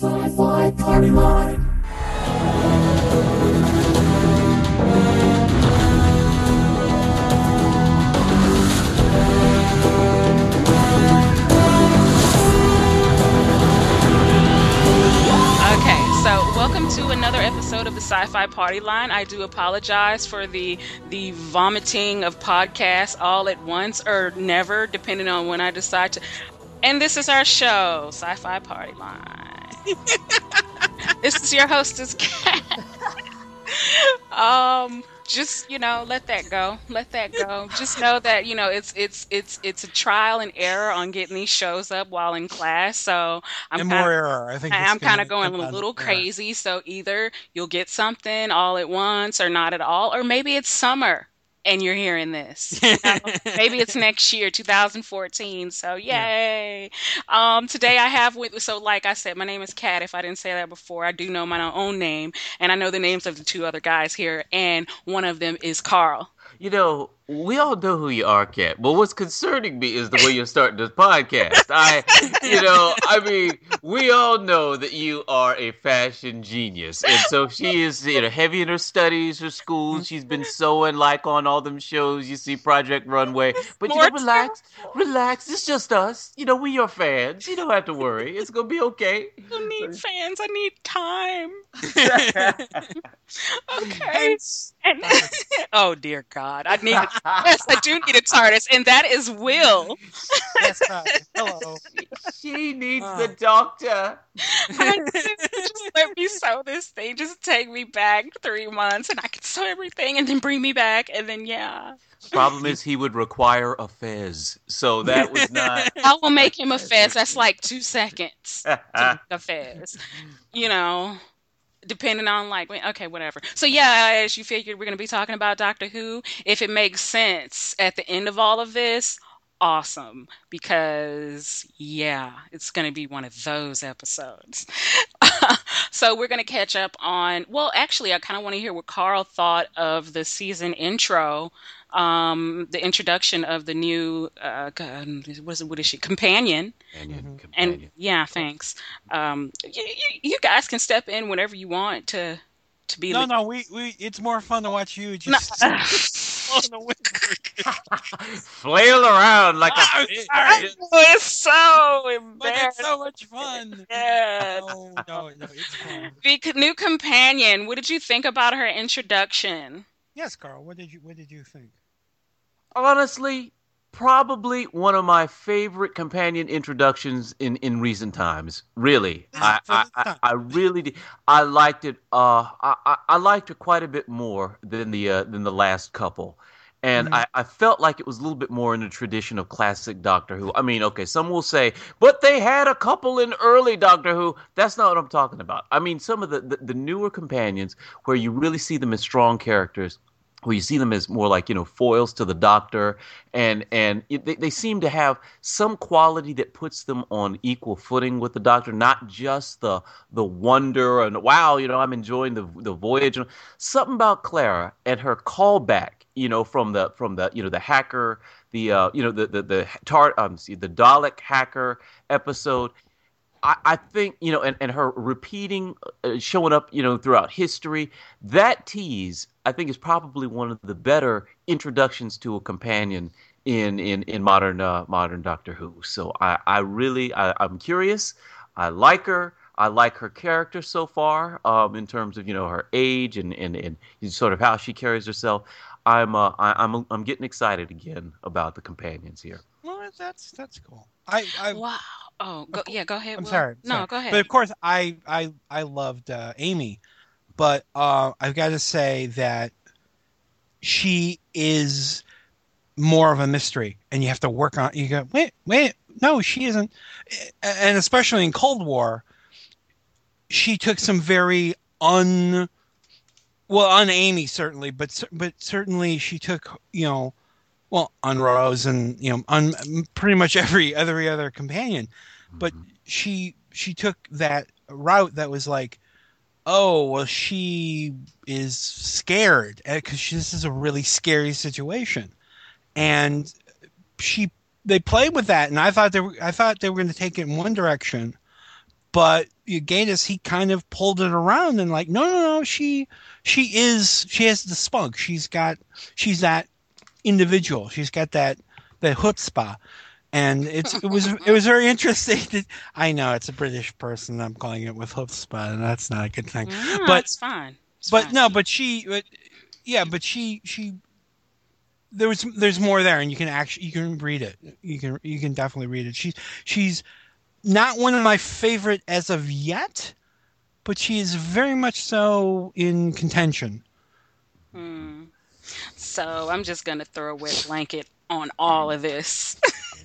Sci-Fi Party Line. Okay, so welcome to another episode of the Sci-Fi Party Line. I do apologize for the vomiting of podcasts all at once or never, depending on when I decide to. And this is our show, Sci-Fi Party Line. This is your hostess, Kat. Just let that go. Let that go. Just know that it's a trial and error on getting these shows up while in class. So I'm And kind more of error. I think it's I'm going kind of to come going a down to little error. crazy. So either you'll get something all at once or not at all, or maybe it's summer and you're hearing this. Maybe it's next year, 2014. So Yeah. yay. Today I have so like I said, my name is Kat. If I didn't say that before, I do know my own name and I know the names of the two other guys here, and one of them is Carl. We all know who you are, Kat. But what's concerning me is the way you're starting this podcast. We all know that you are a fashion genius, and so she is, heavy in her studies, her school. She's been sewing like on all them shows. You see Project Runway, but More relax, relax. It's just us. We your fans. You don't have to worry. It's gonna be okay. don't need fans. I need time. Okay. Hence. And oh dear God, yes, I do need a TARDIS, and that is Will. Yes, hello. She needs the Uh, doctor. I just let me sew this thing. Just take me back 3 months, and I can sew everything, and then bring me back, and then yeah, Problem is, he would require a fez, so that was not. I will make him a fez. That's like 2 seconds to make a fez. You know. Depending on okay, whatever. So yeah, as you figured, we're going to be talking about Doctor Who. If it makes sense at the end of all of this, awesome, because yeah, it's going to be one of those episodes. So we're going to catch up on. Well, actually, I kind of want to hear what Carl thought of the season intro. The introduction of the new what is she, companion. Companion, And companion. yeah, thanks. You guys can step in whenever you want to be. no, we it's more fun to watch you No. just on the wind. Flail around like I'm a fish. sorry. It's so But embarrassing. it's so much fun. Yeah. No, it's fun. The new companion. What did you think about her introduction? Yes, Carl. What did you think? Honestly, probably one of my favorite companion introductions in recent times. Really, I really did. I liked it. I liked it quite a bit more than the last couple. And Mhm. I felt like it was a little bit more in the tradition of classic Doctor Who. I mean, okay, some will say, but they had a couple in early Doctor Who. That's not what I'm talking about. I mean, some of the newer companions where you really see them as strong characters, where you see them as more like foils to the Doctor, they seem to have some quality that puts them on equal footing with the Doctor, not just the wonder and wow, I'm enjoying the voyage. Something about Clara and her callback, from the the hacker, the Dalek hacker episode. I think, and her repeating, showing up, throughout history, that tease, I think, is probably one of the better introductions to a companion in modern Doctor Who. So I'm curious. I like her. I like her character so far, in terms of her age and sort of how she carries herself. I'm getting excited again about the companions here. Well, that's cool. I Wow. Oh, of course. go ahead, I'm Will. sorry. No, Sorry. go But ahead. of course, I loved Amy, but I've got to say that she is more of a mystery, and you have to work on. You go, wait, no, she isn't. And especially in Cold War, she took some very on Amy certainly, but certainly she took on Rose and on pretty much every other companion, but Mhm. she took that route that was like, oh well, she is scared because this is a really scary situation, and she they played with that, and I thought they were going to take it in one direction, but Gatiss, he kind of pulled it around and like, no, she has the spunk. She's that individual. She's got that chutzpah. And it was very interesting. I know it's a British person. I'm calling it with chutzpah, and that's not a good thing. No, but it's fine. She there's more there, and you can read it. You can definitely read it. She's not one of my favorite as of yet, but she is very much so in contention. So I'm just gonna throw a wet blanket on all of this.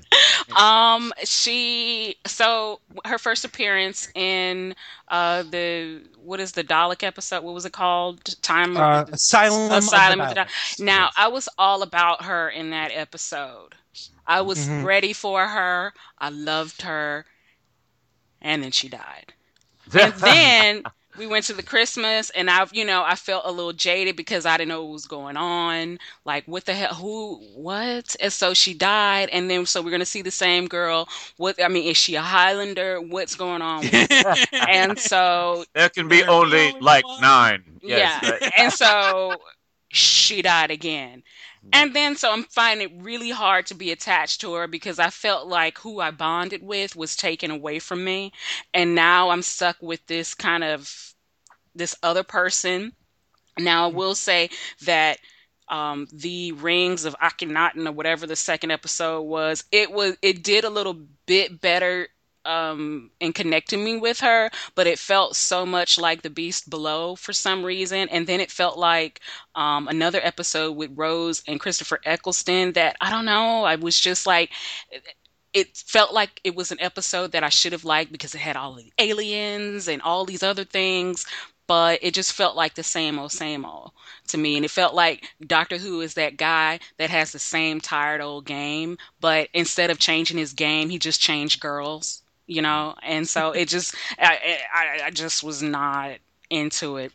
Her first appearance in the Dalek episode? What was it called? Asylum of the Daleks. Now, I was all about her in that episode. I was ready for her. I loved her, and then she died. And then we went to the Christmas, and I felt a little jaded because I didn't know what was going on. Like, what the hell? What? And so she died, and then so we're gonna see the same girl. Is she a Highlander? What's going on with her? And so there can be only like 9. Yes, yeah, right. And so she died again. And then, so I'm finding it really hard to be attached to her because I felt like who I bonded with was taken away from me. And now I'm stuck with this other person. Now, I will say that the Rings of Akhenaten, or whatever the second episode was, it did a little bit better in connecting me with her, but it felt so much like The Beast Below for some reason. And then it felt like another episode with Rose and Christopher Eccleston that, I don't know, I was just like, it felt like it was an episode that I should have liked because it had all the aliens and all these other things, but it just felt like the same old to me. And it felt like Doctor Who is that guy that has the same tired old game, but instead of changing his game, he just changed girls. And so it just, I just was not into it.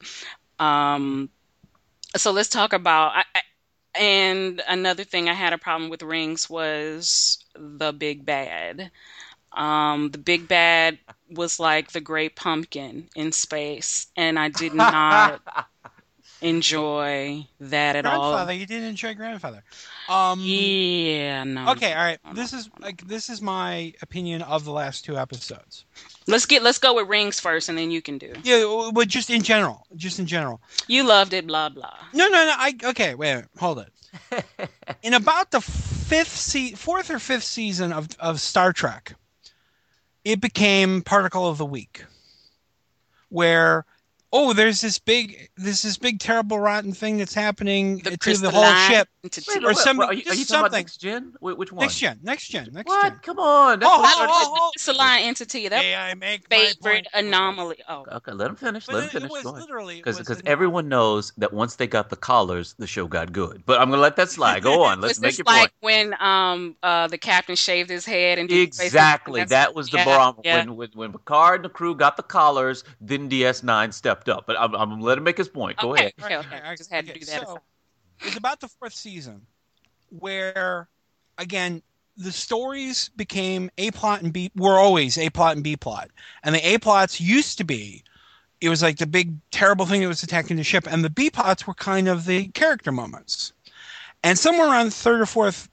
So let's talk about, and another thing I had a problem with Rings was the big bad. The big bad was like the Great Pumpkin in space, and I did not enjoy that at all. Grandfather, you didn't enjoy Grandfather. Yeah, no. Okay, all right. This is my opinion of the last 2 episodes. Let's go with Rings first, and then you can do. Yeah, but just in general. You loved it, blah blah. No. Okay, wait a minute, hold it. In about the 4th or 5th season of Star Trek, it became Particle of the Week, where there's this big terrible rotten thing that's happening to the whole ship. Or something. Are you talking about Next Gen? Which one? Next Gen. What? Come on. It's a line entity. That I make favorite anomaly. Okay, let him finish. Let him finish. Because Because everyone knows that once they got the collars, the show got good. But I'm gonna let that slide. Go on. Let's make your point. Like when the captain shaved his head and exactly that was the barometer. Yeah. When Picard and the crew got the collars, then DS9 stepped up. But I'm gonna let him make his point. Go ahead. Okay. I just had to do that. So, it's about the 4th season where, again, the stories became A plot and B were always A plot and B plot, and the A plots used to be it was like the big terrible thing that was attacking the ship, and the B plots were kind of the character moments. And somewhere around the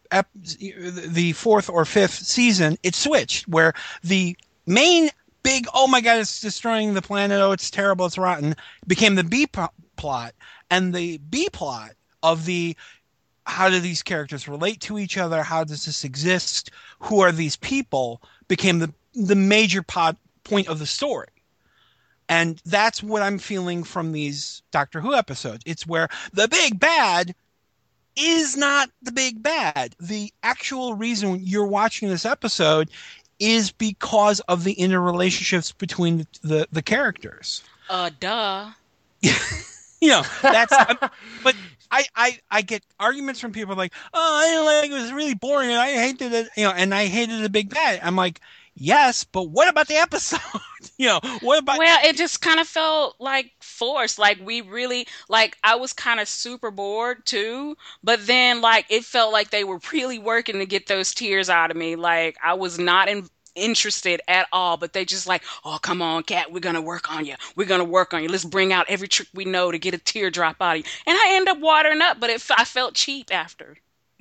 4th or 5th season, it switched where the main big, oh my god, it's destroying the planet, oh it's terrible, it's rotten, became the B plot, and the B plot of the how do these characters relate to each other, how does this exist, who are these people, became the major point of the story. And that's what I'm feeling from these Doctor Who episodes. It's where the big bad is not the big bad. The actual reason you're watching this episode is because of the interrelationships between the characters. Duh. That's but I get arguments from people like, I didn't like it, was really boring and I hated it, and I hated the big bad. I'm like, yes, but what about the episode? What about? Well, it just kind of felt like forced. Like we really, I was kind of super bored too. But then, it felt like they were really working to get those tears out of me. Like I was not interested at all, but they just like, oh, come on, Cat, we're gonna work on you. We're gonna work on you. Let's bring out every trick we know to get a teardrop out of you. And I end up watering up, but I felt cheap after.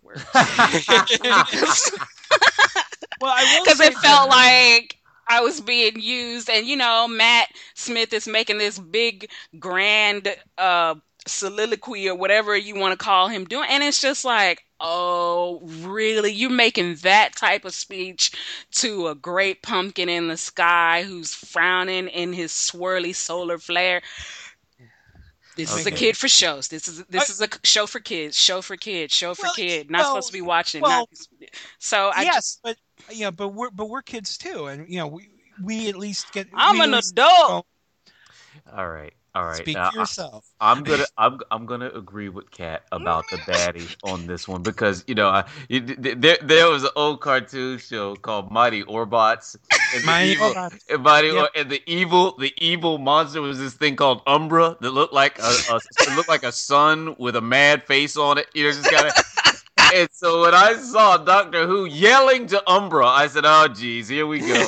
Well, I will Because say it felt like I was being used, and Matt Smith is making this big, grand soliloquy or whatever you want to call him doing, and it's just like, oh, really? You're making that type of speech to a great pumpkin in the sky who's frowning in his swirly solar flare? This is a kid for shows. This is a show for kids. Show for kids. Show for kid. Not supposed to be watching. But we're kids too, and we at least get. I'm an adult. All right. Speak for yourself. I'm gonna agree with Kat about the baddie on this one because there was an old cartoon show called Mighty Orbots. And the evil monster was this thing called Umbra that looked like a sun with a mad face on it. Just kind of. And so when I saw Doctor Who yelling to Umbra, I said, "Oh, geez, here we go."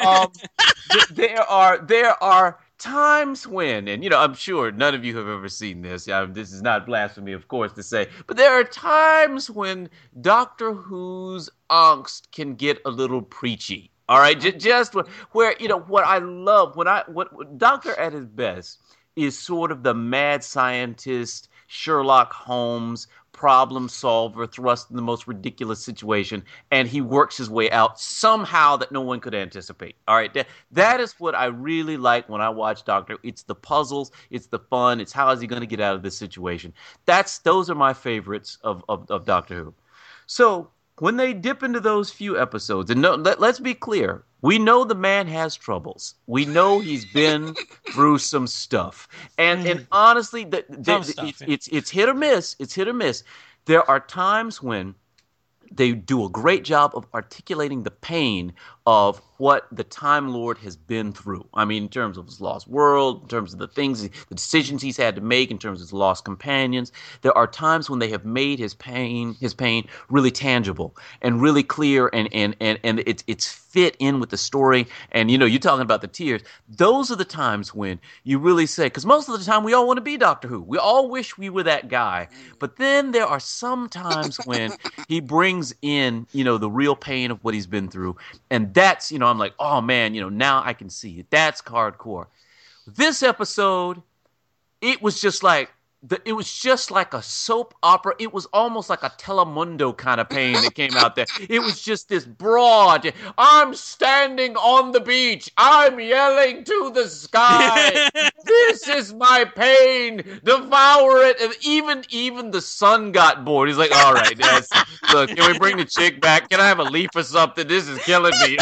There are times when, and I'm sure none of you have ever seen this. This is not blasphemy, of course, to say, but there are times when Doctor Who's angst can get a little preachy. All right, just where what I love, what Doctor at his best is sort of the mad scientist, Sherlock Holmes, problem solver, thrust in the most ridiculous situation, and he works his way out somehow that no one could anticipate. All right, that is what I really like when I watch Doctor. It's the puzzles, it's the fun, it's how is he going to get out of this situation. Those are my favorites of Doctor Who. So when they dip into those few episodes, and let's be clear, we know the man has troubles. We know he's been through some stuff. And honestly, it's hit or miss. It's hit or miss. There are times when they do a great job of articulating the pain of what the Time Lord has been through. I mean, in terms of his lost world, in terms of the decisions he's had to make, in terms of his lost companions. There are times when they have made his pain really tangible and really clear, and it's fit in with the story. And you're talking about the tears. Those are the times when you really say, because most of the time we all want to be Doctor Who. We all wish we were that guy. But then there are some times when he brings in, the real pain of what he's been through. And that's, I'm like, oh man, now I can see it. That's hardcore. This episode, it was just like a soap opera. It was almost like a Telemundo kind of pain that came out there. It was just this broad, I'm standing on the beach. I'm yelling to the sky. This is my pain. Devour it. And even the son got bored. He's like, all right, look, can we bring the chick back? Can I have a leaf or something? This is killing me.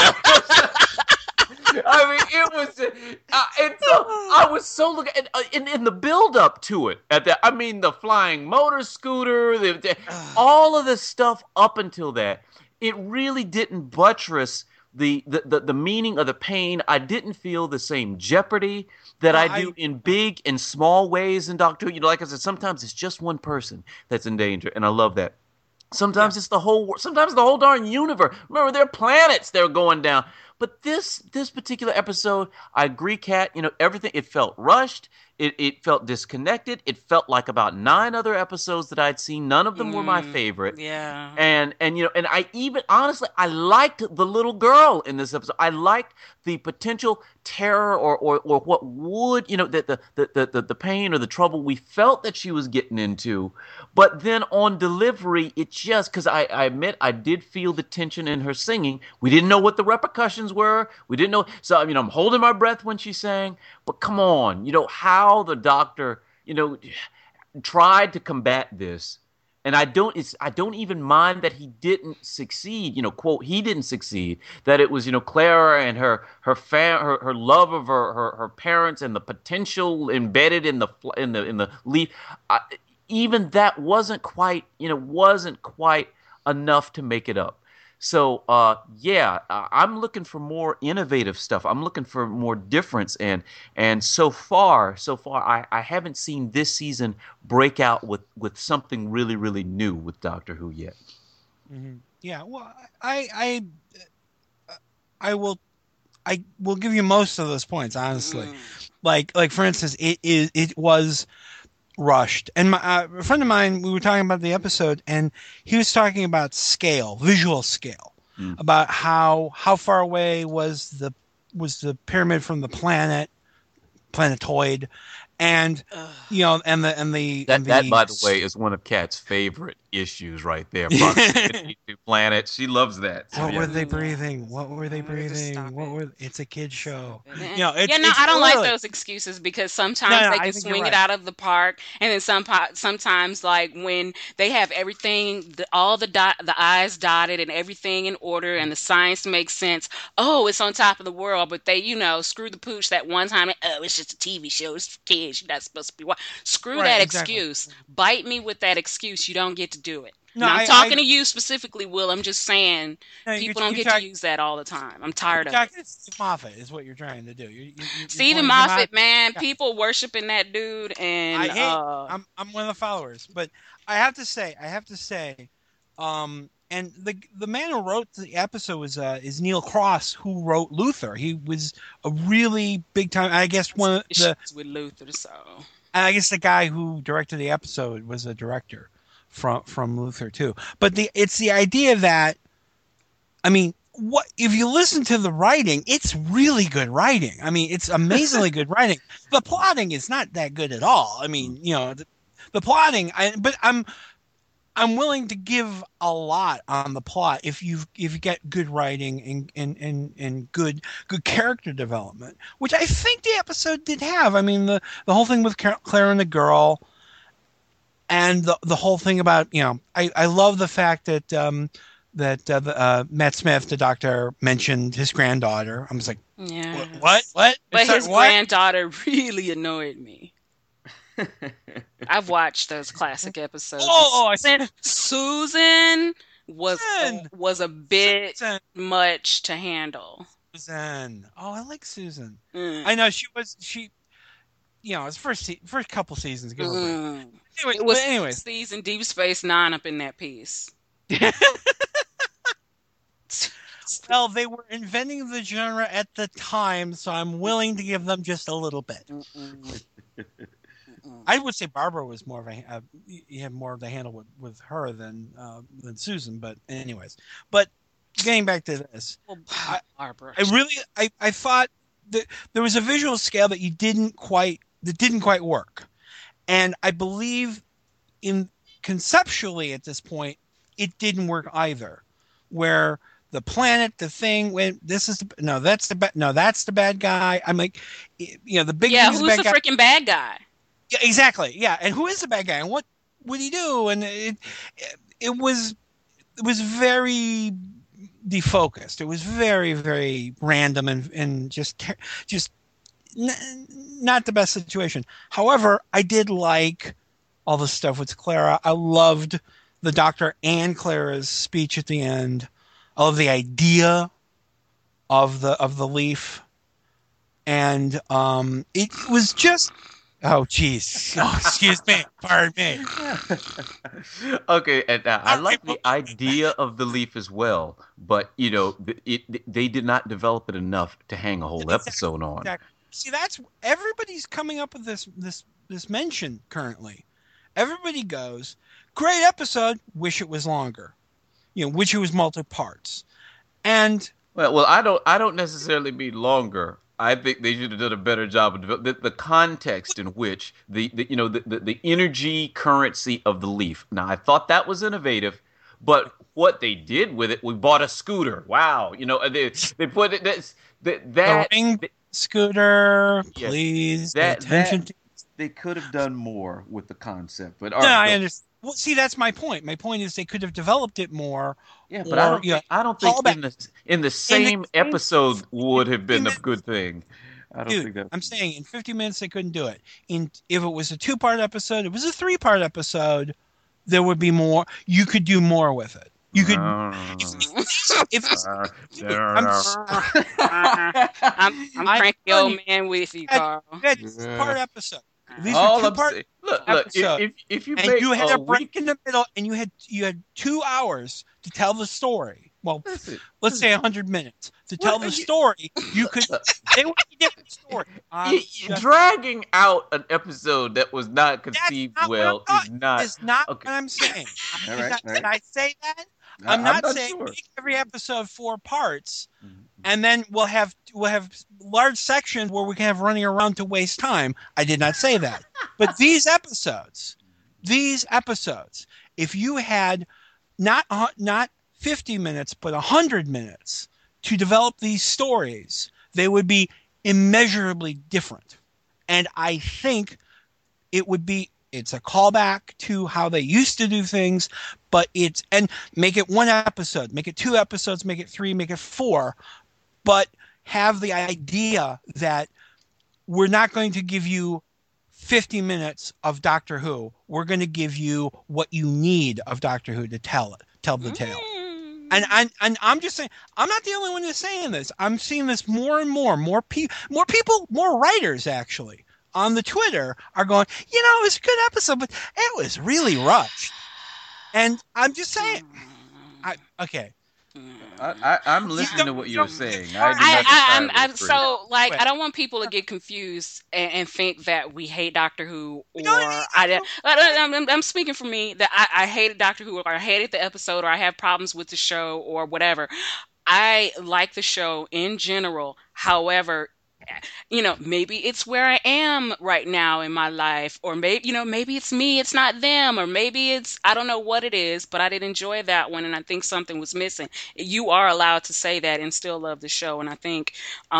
I mean, it was, and so I was so looking in the build up to it. The flying motor scooter, all of the stuff up until that, it really didn't buttress the meaning of the pain. I didn't feel the same jeopardy that I do in big and small ways in Doctor Who. Like I said, sometimes it's just one person that's in danger, and I love that. Sometimes it's the whole darn universe. Remember, there are planets that are going down. But this particular episode, I agree, Kat, everything, it felt rushed. It felt disconnected. It felt like about 9 other episodes that I'd seen. None of them were my favorite. Yeah. And I even, honestly, I liked the little girl in this episode. I liked the potential terror or what would, the pain or the trouble we felt that she was getting into. But then on delivery, it just, because I admit I did feel the tension in her singing. We didn't know what the repercussions were. We didn't know. So, I'm holding my breath when she sang. But come on, how the Doctor, tried to combat this. And I don't even mind that he didn't succeed. Quote, he didn't succeed. That it was, Clara and her love of her parents and the potential embedded in the leaf. Even that wasn't quite enough to make it up. So, I'm looking for more innovative stuff. I'm looking for more difference. And so far, I haven't seen this season break out with something really, really new with Doctor Who yet. Mm-hmm. Yeah, well, I will give you most of those points, honestly. Like for instance, it was rushed. And a friend of mine, we were talking about the episode, and he was talking about scale, visual scale, about how far away was the pyramid from the planetoid, and that by the way is one of Kat's favorite issues right there. Proximity to planets, she loves that. So, what yeah. were they breathing? What were they breathing? It's a kid show. I don't like those excuses because sometimes they can swing it out of the park, and then sometimes like when they have everything, all the I's dotted and everything in order, and the science makes sense. Oh, it's on top of the world, but they screw the pooch that one time. Oh, it's just a TV show. It's for kids. You're not supposed to be watching. Screw that excuse. Bite me with that excuse. You don't get to do it. No, I'm talking to you specifically, Will. I'm just saying people don't get to use that all the time. I'm tired of it. Stephen Moffat is what you're trying to do. Stephen Moffat, man, people worshiping that dude, and I'm one of the followers. But I have to say, and the man who wrote the episode is Neil Cross, who wrote Luther. He was a really big time. I guess one of the with Luther. So I guess the guy who directed the episode was a director from Luther too. But it's the idea that, I mean, what if you listen to the writing? It's really good writing. I mean, it's amazingly good writing. The plotting is not that good at all. I mean, the plotting. But I'm willing to give a lot on the plot if you get good writing and good character development, which I think the episode did have. I mean, the whole thing with Claire and the girl, and the whole thing about I love the fact that Matt Smith, the doctor, mentioned his granddaughter. I was like, yeah, what? But his granddaughter really annoyed me. I've watched those classic episodes. I said Susan was a bit much to handle. Susan. Oh, I like Susan. I know she. It's first couple seasons. Give her a break. Anyways, season Deep Space Nine up in that piece. Well, they were inventing the genre at the time, so I'm willing to give them just a little bit. I would say Barbara was more of you had more of the handle with her than Susan, but anyways. But getting back to this, Barbara. I thought that there was a visual scale that didn't quite work, and I believe conceptually at this point it didn't work either, where the planet, the thing, when that's the bad guy. I'm like, the big who's the freaking bad guy? Yeah, exactly. Yeah, and who is the bad guy, and what would he do? And it was very defocused. It was very, very random and just not the best situation. However, I did like all the stuff with Clara. I loved the Doctor and Clara's speech at the end. I love the idea of the leaf, and it was just. Oh, jeez. Oh, excuse me. Pardon me. Okay, and I like the idea of the leaf as well, but they did not develop it enough to hang a whole episode on. Exactly. See, that's everybody's coming up with this mention currently. Everybody goes, great episode. Wish it was longer. Wish it was multi parts. And well, I don't necessarily mean longer. I think they should have done a better job of the context in which the energy currency of the leaf. Now, I thought that was innovative, but what they did with it, we bought a scooter. Wow, they put it that scooter. Please, they could have done more with the concept. But I understand. Well, see, that's my point. My point is they could have developed it more. Yeah, but I don't think in the same episode would have been a good thing. I don't think that. I'm saying in 50 minutes they couldn't do it. If it was a 2-part episode, it was a 3-part episode, there would be more. You could do more with it. You could. I'm cranky old man with you, Carl. That 2-part episode. These all were 2-part look, if you had a break in the middle, and you had 2 hours to tell the story, well, Listen, let's say 100 minutes to tell What the are you- story. You could, they would be different stories. dragging out an episode that was not That's conceived not what I'm well is talking. not Is not okay. what I'm saying. All right, all Did right. I say that? I'm I'm not not saying sure. make every episode 4 parts, Mhm. and then we'll have large sections where we can have running around to waste time. I did not say that. But these episodes, if you had not 50 minutes, but 100 minutes to develop these stories, they would be immeasurably different. And I think it's a callback to how they used to do things, but and make it 1 episode, make it 2 episodes, make it 3, make it 4, but have the idea that we're not going to give you 50 minutes of Doctor Who. We're going to give you what you need of Doctor Who to tell the tale. And I'm just saying, I'm not the only one who's saying this. I'm seeing this more and more people, more writers actually on the Twitter are going, it was a good episode, but it was really rushed. And I'm just saying, okay. I'm listening to what you're saying. I do not I'm entirely agree. so I don't want people to get confused and think that we hate Doctor Who, or I'm speaking for me that I hated Doctor Who, or I hated the episode, or I have problems with the show, or whatever. I like the show in general. However, maybe it's where I am right now in my life, or maybe it's me, it's not them, or maybe I don't know what it is, but I did enjoy that one, and I think something was missing. You are allowed to say that and still love the show, and I think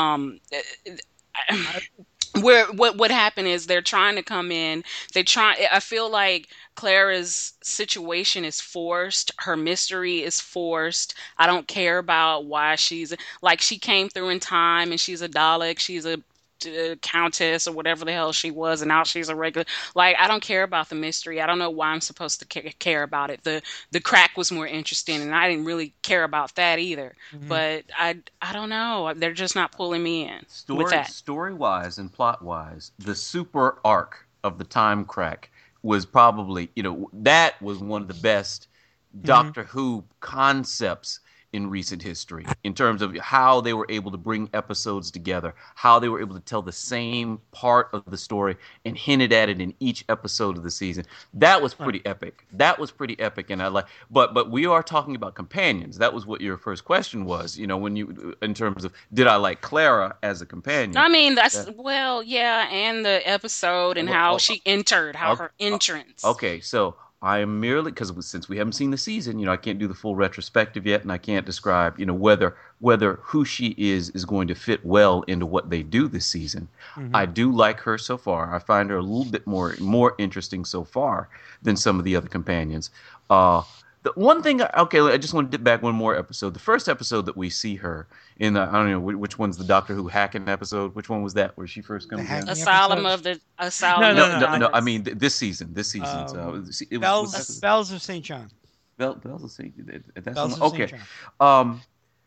what happened is they're trying to come in. I feel like Clara's situation is forced. Her mystery is forced. I don't care about why she came through in time and she's a Dalek. She's a countess or whatever the hell she was, and now she's a regular. I don't care about the mystery. I don't know why I'm supposed to care about it. The crack was more interesting, and I didn't really care about that either. Mm-hmm. But I don't know. They're just not pulling me in with that. Story-wise and plot-wise, the super arc of the time crack was probably, that was one of the best Doctor Who concepts in recent history, in terms of how they were able to bring episodes together, how they were able to tell the same part of the story and hinted at it in each episode of the season. That was pretty epic. And I but we are talking about companions. That was what your first question was, when in terms of, did I like Clara as a companion? I mean, and the episode and how she entered, her entrance. Okay, so I am merely, because since we haven't seen the season, I can't do the full retrospective yet, and I can't describe, whether who she is going to fit well into what they do this season. Mm-hmm. I do like her so far. I find her a little bit more interesting so far than some of the other companions. The one thing, I just want to dip back one more episode. The first episode that we see her in, I don't know which one's the Doctor Who hacking episode. Which one was that? Where she first comes in? Asylum. No. I mean this season. Bells of St. John. Bells of St. That's Bells okay. St. John.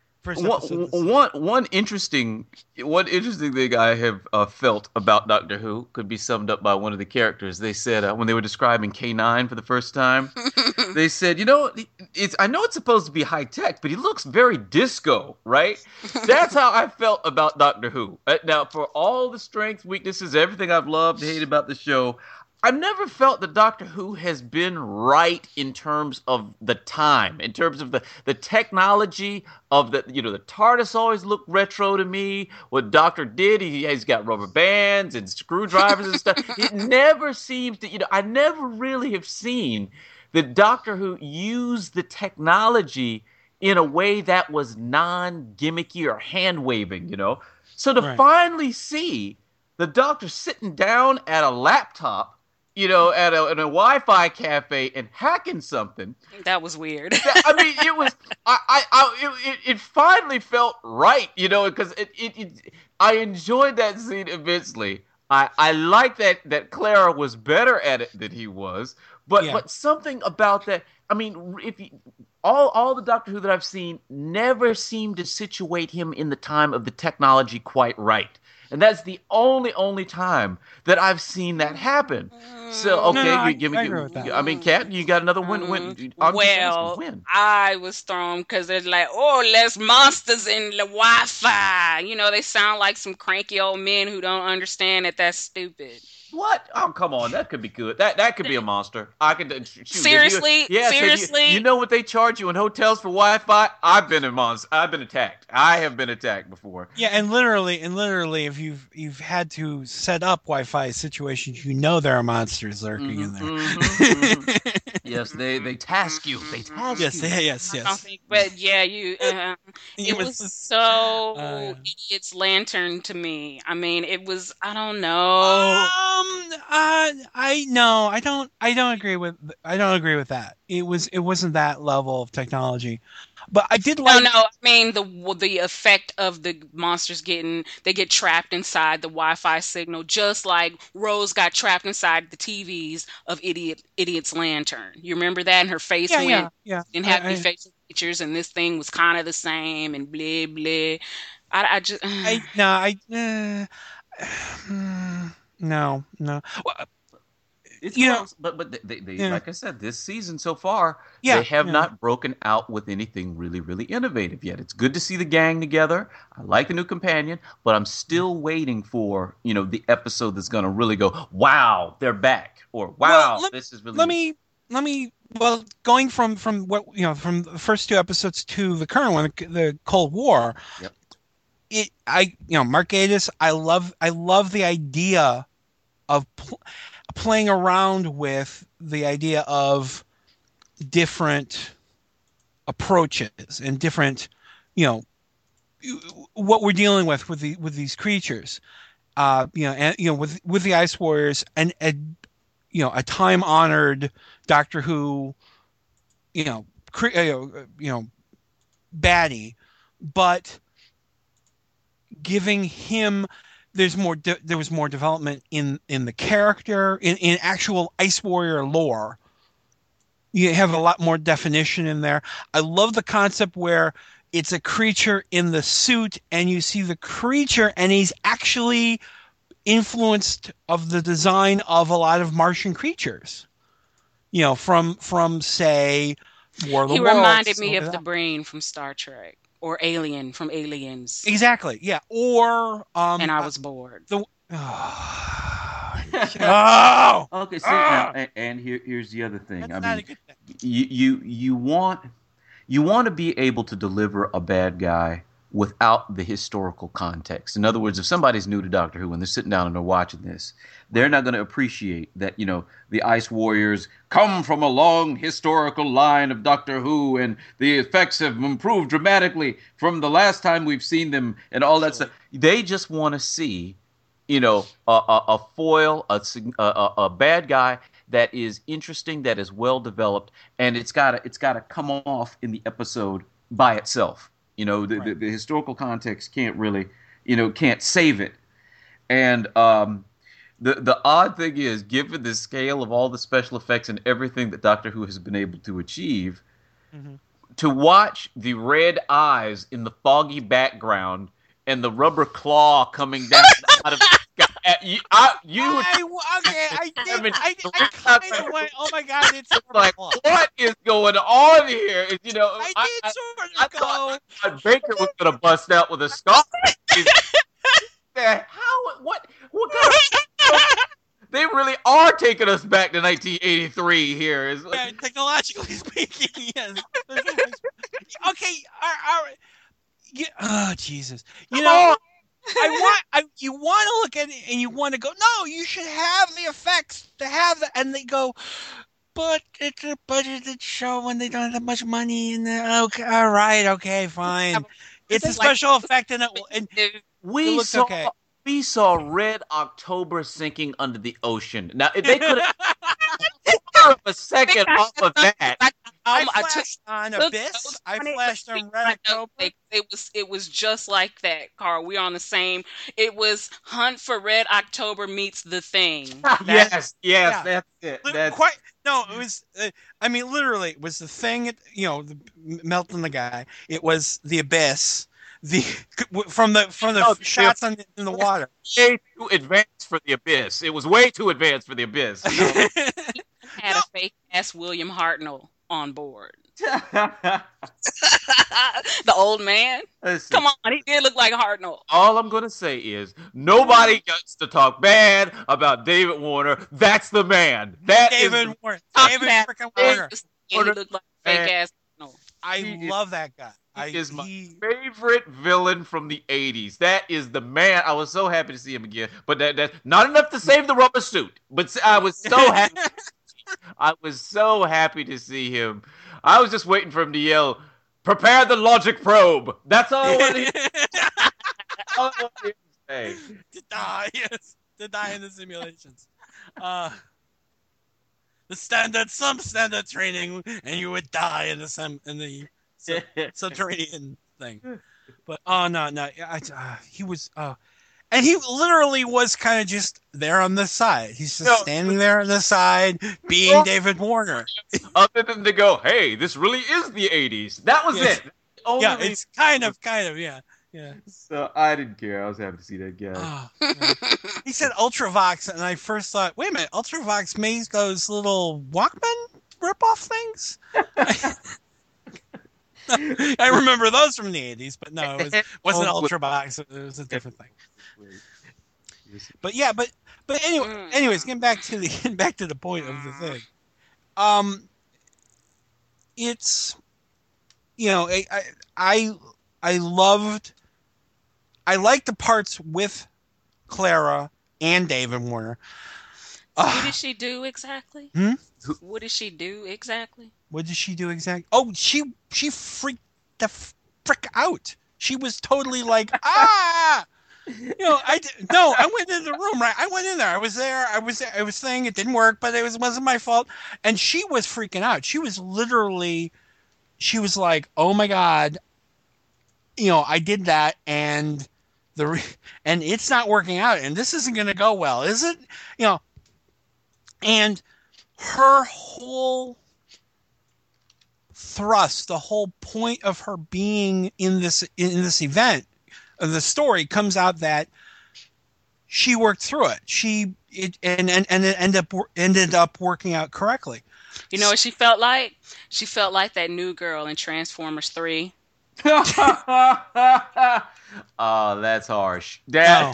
One interesting thing I have felt about Doctor Who could be summed up by one of the characters. They said when they were describing K9 for the first time, they said, I know it's supposed to be high tech, but he looks very disco, right? That's how I felt about Doctor Who. Now, for all the strengths, weaknesses, everything I've loved, hated about the show, I've never felt that Doctor Who has been right in terms of the time, in terms of the technology of the TARDIS always looked retro to me. What Doctor did, he's got rubber bands and screwdrivers and stuff. It never seems to, I never really have seen the Doctor Who use the technology in a way that was non-gimmicky or hand-waving, So to finally see the Doctor sitting down at a laptop, at a Wi-Fi cafe and hacking something. That was weird. I mean, it was. It finally felt right, because I enjoyed that scene immensely. I like that Clara was better at it than he was, but something about that. I mean, all the Doctor Who that I've seen never seem to situate him in the time of the technology quite right. And that's the only time that I've seen that happen. So No, okay, I give me. agree with that. I mean, Kat, you got another win. I'm just asking, Well, when? I was thrown because they're like, oh, there's monsters in the Wi-Fi. You know, they sound like some cranky old men who don't understand that that's stupid. What? Oh, come on. That could be good. That could be a monster. I could shoot. Seriously, Yes. seriously. You know what they charge you in hotels for Wi-Fi? I've been attacked. I have been attacked before. Yeah, and literally, if you've had to set up Wi-Fi situations, you know there are monsters lurking in there. Yes, they task you. They task you. Yes. I don't think, but yeah, it was so idiot's lantern to me. I mean, it was, I don't know. I don't agree with that. It wasn't that level of technology, but I did like. No, I mean the effect of the monsters they get trapped inside the Wi-Fi signal, just like Rose got trapped inside the TVs of idiot's lantern. You remember that? And her face didn't have any facial features, and this thing was kind of the same, and blah blah. No. Well, It's you close, but they like I said, this season so far, Yeah, they have yeah. not broken out with anything really, really innovative yet. It's good to see the gang together. I like the new companion, but I'm still waiting for, the episode that's going to really go, wow, they're back, or wow, this is really. Let me. Well, going from what from the first two episodes to the current one, the Cold War. Yep. Mark Gatiss, I love the idea of playing around with the idea of different approaches and different, what we're dealing with these creatures, with the Ice Warriors and a time honored Doctor Who, baddie, but giving him there was more development in the character in actual Ice Warrior lore. You have a lot more definition in there. I love the concept where it's a creature in the suit and you see the creature and he's actually influenced of the design of a lot of Martian creatures. From say War of the Worlds. He reminded me of the Brain from Star Trek. Or Alien from Aliens. Exactly, yeah. Or and I was bored. Okay, so now, and here's the other thing. That's not a good thing. You want to be able to deliver a bad guy without the historical context. In other words, if somebody's new to Doctor Who and they're sitting down and they're watching this, they're not going to appreciate that, the Ice Warriors come from a long historical line of Doctor Who and the effects have improved dramatically from the last time we've seen them and all that stuff. They just want to see, a foil, a bad guy that is interesting, that is well developed, and it's got to come off in the episode by itself. The historical context can't really, can't save it. And the odd thing is, given the scale of all the special effects and everything that Doctor Who has been able to achieve, to watch the red eyes in the foggy background and the rubber claw coming down out of the sky. I kind of went, oh my God, it's like, what is going on here? I thought Baker was going to bust out with a scar. What kind of... They really are taking us back to 1983 here. Yeah, technologically speaking, yes. Okay, oh Jesus! You want to look at it and you want to go, no, you should have the effects to have that, and they go, but it's a budgeted show and they don't have that much money, and okay, all right, okay, fine. It's a special effect, and we saw. Okay. We saw Red October sinking under the ocean. Now, if they could have a second off of that. I flashed on Abyss. I flashed on Red October. It was just like that, Carl. We're on the same. It was Hunt for Red October meets The Thing. Yes, that's it. No, it was. I mean, literally, it was the thing. Melting the guy. It was the abyss. The from the No, shots in the water. way too advanced for the abyss. It was way too advanced for the abyss. Had a fake ass William Hartnell on board. The old man. Listen, Come on, he did look like Hartnell. all I'm gonna say is nobody gets to talk bad about David Warner. That's the man. That is David the Warner. Top David hat. freaking And Warner. he looked like fake ass Hartnell. I He love that guy. He is my favorite villain from the 80s. That is the man. I was so happy to see him again. But that's not enough to save the rubber suit. But I was so happy. I was so happy to see him. I was just waiting for him to yell, "Prepare the logic probe." That's all I wanted him to say. to die. Yes, to die in the simulations. Some standard training, and you would die in the subterranean thing. But no, he was. And he literally was kind of just there on the side. He's just standing there on the side, being David Warner. Other than to go, "Hey, this really is the 80s." That was it. Yeah, it's kind of, yeah. So I didn't care. I was happy to see that guy. Yeah. He said Ultravox, and I first thought, wait a minute, Ultravox made those little Walkman rip-off things? I remember those from the 80s, but no, it wasn't Ultravox. It was a different thing. But yeah, but anyways, getting back to the point of the thing. It's I liked the parts with Clara and David Warner. What did she do exactly? What did she do exactly? What did she do exactly? Oh, she freaked the frick out. She was totally like, ah! I went in the room, right? I went in there. I was there. I was saying it didn't work, but it wasn't my fault. And she was freaking out. She was like, oh my God, I did that, and and it's not working out, and this isn't going to go well, is it? And her whole thrust, the whole point of her being in this event of the story comes out that she worked through it. It ended up working out correctly. You know what she felt like? She felt like that new girl in Transformers 3. Oh, that's harsh. That's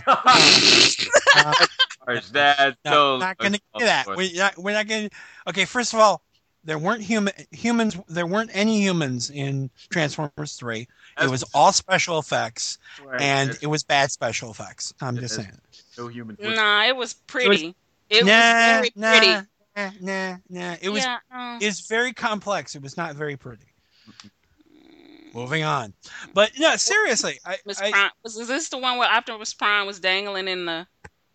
harsh. That's so. Not going to get that. We're not going. Okay, first of all, there weren't humans. There weren't any humans in Transformers 3. It was all special effects, and it was bad special effects. I'm just saying. No human. Nah, it was pretty. It was very pretty. Nah. It was. It's very complex. It was not very pretty. Moving on, but no, seriously, was this the one where Optimus Prime was dangling in the?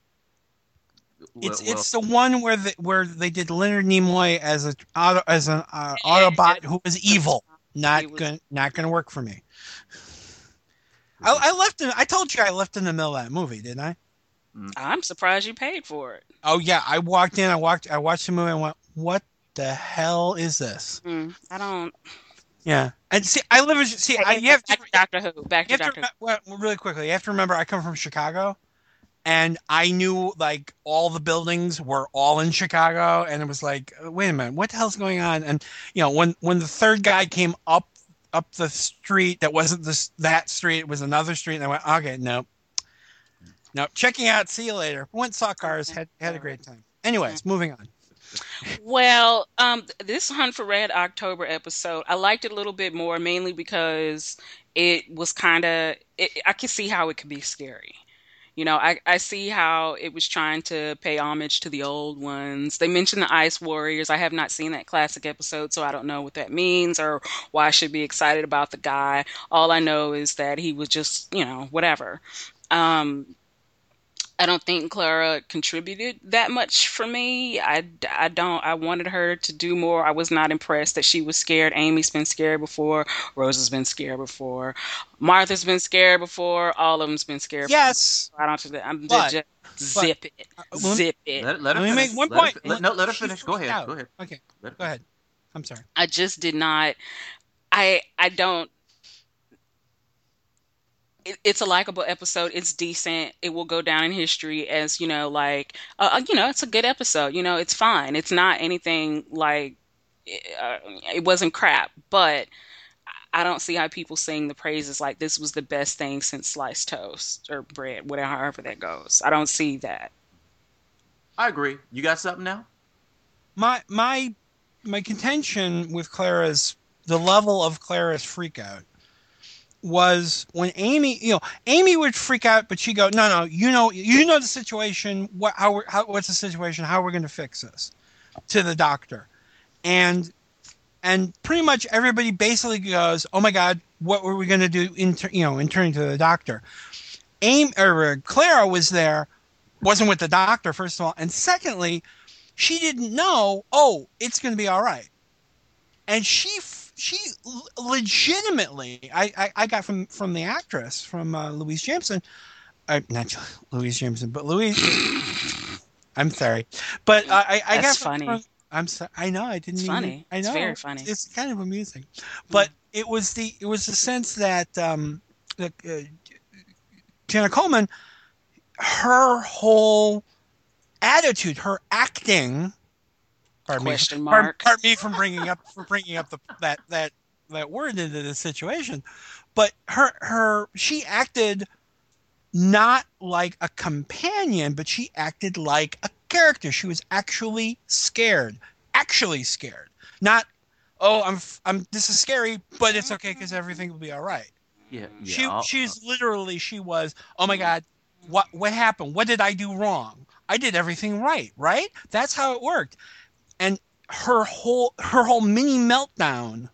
It's the one where they did Leonard Nimoy as an Autobot who was evil. Not gonna work for me. I left. I told you I left in the middle of that movie, didn't I? I'm surprised you paid for it. Oh yeah, I walked in. I watched the movie and went, "What the hell is this?" I don't. Yeah, and see, you have to Doctor Who. Back to Doctor Who. Really quickly, you have to remember I come from Chicago, and I knew like all the buildings were all in Chicago, and it was like, wait a minute, what the hell's going on? And when the third guy came up the street, that wasn't that street, it was another street, and I went, okay, no, checking out, see you later. Went, saw cars, had a great time. Anyways, moving on. Well, this Hunt for Red October episode, I liked it a little bit more, mainly because it was I could see how it could be scary. I see how it was trying to pay homage to the old ones. They mentioned the Ice Warriors. I have not seen that classic episode, so I don't know what that means or why I should be excited about the guy. All I know is that he was just, whatever. I don't think Clara contributed that much for me. I don't. I wanted her to do more. I was not impressed that she was scared. Amy's been scared before. Rosa's been scared before. Martha's been scared before. All of them's been scared before. Yes, I don't. I'm but just but zip it, let, zip it. Let her let me finish. make one Let her, point. let her She finish. Go freaked ahead. out. Go ahead. Okay, Let her go ahead. I'm sorry. I just did not. I don't. It's a likable episode. It's decent. It will go down in history as, like, it's a good episode. It's fine. It's not anything like, it wasn't crap, but I don't see how people sing the praises like this was the best thing since sliced toast or bread, whatever, however that goes. I don't see that. I agree. You got something now? My contention with the level of Clara's freak out was when Amy would freak out, but she'd go, no, you know the situation. What's the situation? How we're going to fix this? To the doctor, and pretty much everybody basically goes, oh my God, what were we going to do in turning to the doctor? Clara was there, wasn't with the doctor, first of all, and secondly, she didn't know. Oh, it's going to be all right, and she legitimately, I got from the actress, from Louise Jameson, not Louise Jameson, but Louise. I'm sorry, but I That's got funny. I'm sorry. I know I didn't It's mean funny. I know It's very funny. it's kind of amusing, but it was the sense that Jenna Coleman, her whole attitude, her acting. Question mark. Pardon me for bringing up that word into the situation, but she acted not like a companion, but she acted like a character. She was actually scared. Not, oh, this is scary, but it's okay because everything will be all right. Yeah. She was, oh my God, what happened? What did I do wrong? I did everything right? That's how it worked. And her whole mini meltdown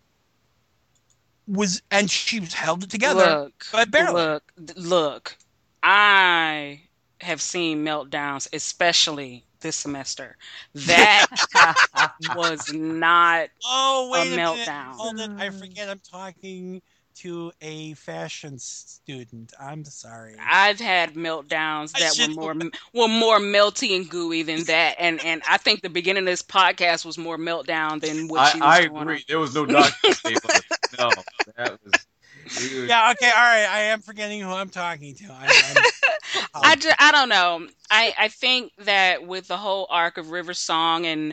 and she held it together, but barely. Look. I have seen meltdowns, especially this semester. That was not Oh, wait a a minute. meltdown. Hold it. I forget I'm talking to a fashion student. I'm sorry. I've had meltdowns that were more melty and gooey than that, and I think the beginning of this podcast was more meltdown than what she was I doing. agree. There was no doctor. No, that was. Yeah. Okay. All right. I am forgetting who I'm talking to. I don't know. I think that with the whole arc of River Song, and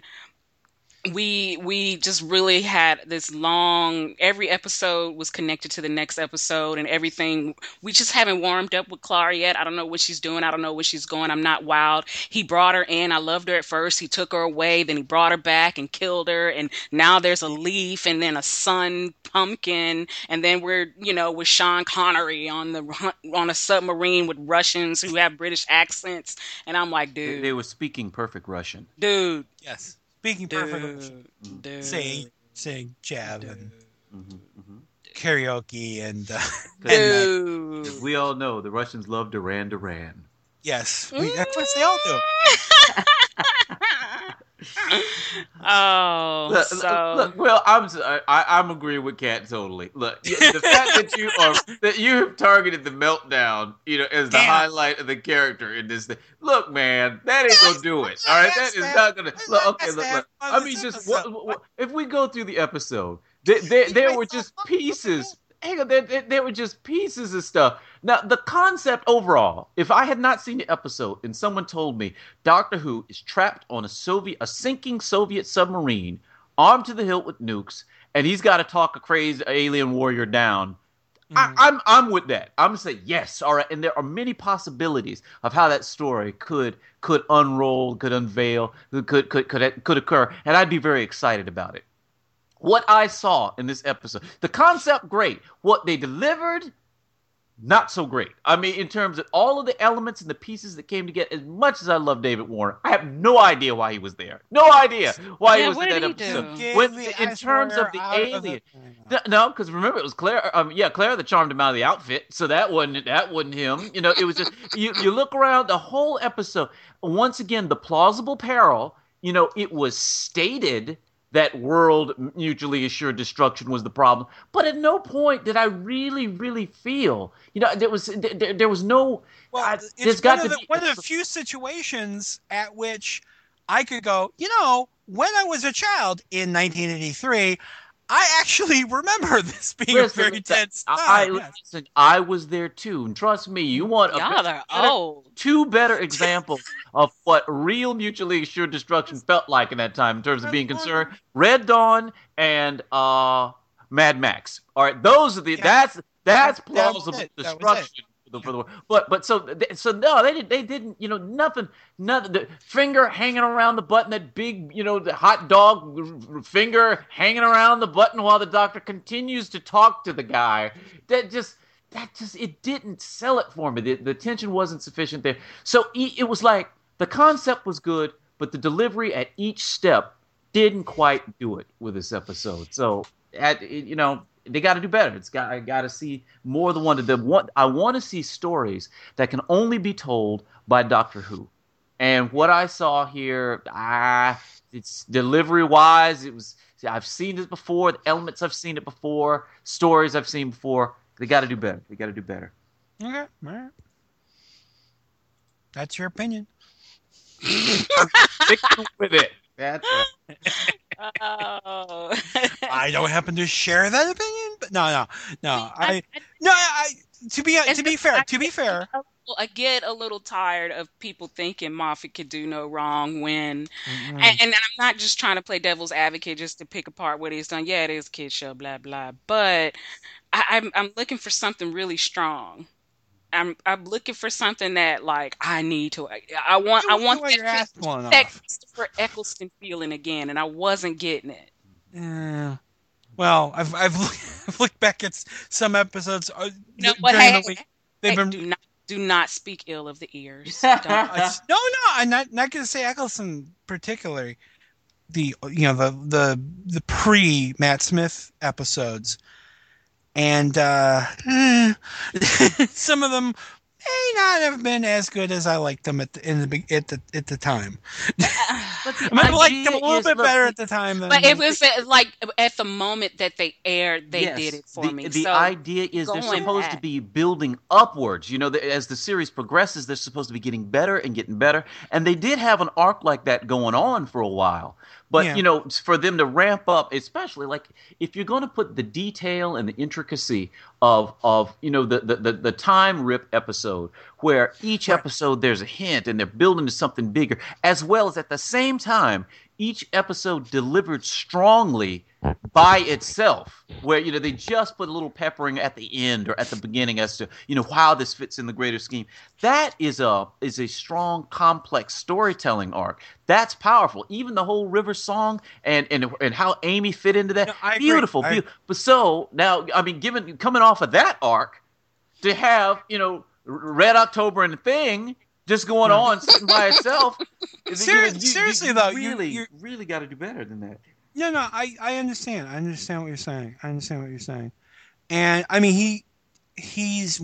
we just really had this long, every episode was connected to the next episode and everything. We just haven't warmed up with Clara yet. I don't know what she's doing. I don't know where she's going. I'm not wild. He brought her in. I loved her at first. He took her away. Then he brought her back and killed her. And now there's a leaf and then a sun pumpkin. And then we're, with Sean Connery on a submarine with Russians who have British accents. And I'm like, dude. They were speaking perfect Russian. Dude. Yes. Speaking perfect, saying jab dude. And karaoke and Dude. We all know the Russians love Duran Duran. Yes, that's what they all do. Look, well, I'm agreeing with Kat totally. Look, the fact that you have targeted the meltdown, as the highlight of the character in this thing. Look, man, that ain't gonna do it. All right, that is not gonna. Look, okay, look. I mean, just if we go through the episode, there were just pieces. Hang on, there were just pieces of stuff. Now, the concept overall, if I had not seen the episode and someone told me Doctor Who is trapped on a sinking Soviet submarine, armed to the hilt with nukes, and he's got to talk a crazy alien warrior down, I'm with that. I'm gonna say yes, all right. And there are many possibilities of how that story could unroll, could unveil, could occur, and I'd be very excited about it. What I saw in this episode, the concept, great. What they delivered, not so great. I mean, in terms of all of the elements and the pieces that came together, as much as I love David Warner, I have no idea why he was there. No idea why he was what in did that he episode. do? When, in terms of the alien, no, because remember it was Claire. Claire that charmed him out of the outfit. So that wasn't him. You know, it was just you look around the whole episode. Once again, the plausible peril. You know, it was stated that world mutually assured destruction was the problem. But at no point did I really, really feel, there was no. Well, there's it's got one of the few situations at which I could go, when I was a child in 1983, I actually remember this being a very tense time. Listen, I was there too. And trust me, you want two better examples of what real mutually assured destruction felt like in that time in terms of being concerned. Red Dawn and Mad Max. All right, those are the that's plausible destruction. For the but so no, they didn't nothing the finger hanging around the button, that big the hot dog finger hanging around the button while the doctor continues to talk to the guy. That just it didn't sell it for me. The tension wasn't sufficient there. So it was like the concept was good, but the delivery at each step didn't quite do it with this episode. So they got to do better. I got to see more than one. I want to see stories that can only be told by Doctor Who. And what I saw here, it's delivery wise. I've seen it before. The elements I've seen it before. Stories I've seen before. They got to do better. They got to do better. Okay, all right. That's your opinion. Stick with it. That's it. Oh. I don't happen to share that opinion, but no. To be fair. I get a little tired of people thinking Moffat could do no wrong when, and I'm not just trying to play devil's advocate just to pick apart what he's done. Yeah, it is a kid show, blah blah. But I'm looking for something really strong. I'm looking for something that I need to. I want that Christopher Eccleston feeling again, and I wasn't getting it. Yeah. Well, I've looked back at some episodes during the week. They've been do not speak ill of the ears. No, I'm not going to say Eccleston particularly. The pre Matt Smith episodes. And some of them may not have been as good as I liked them at the time. I liked them a little bit better at the time. But it was at the moment that they aired, they did it for me. The idea is they're supposed to be building upwards. As the series progresses, they're supposed to be getting better and getting better. And they did have an arc like that going on for a while. But, for them to ramp up, especially if you're going to put the detail and the intricacy of the time rip episode, where each episode there's a hint and they're building to something bigger, as well as at the same time, each episode delivered strongly by itself, where they just put a little peppering at the end or at the beginning as to how this fits in the greater scheme. That is a strong, complex storytelling arc. That's powerful. Even the whole River song and how Amy fit into that, beautiful. But so now, coming off of that arc, to have Red October and the Thing just going on sitting by itself. Seriously, though, you really got to do better than that. No, I understand. I understand what you're saying. And he's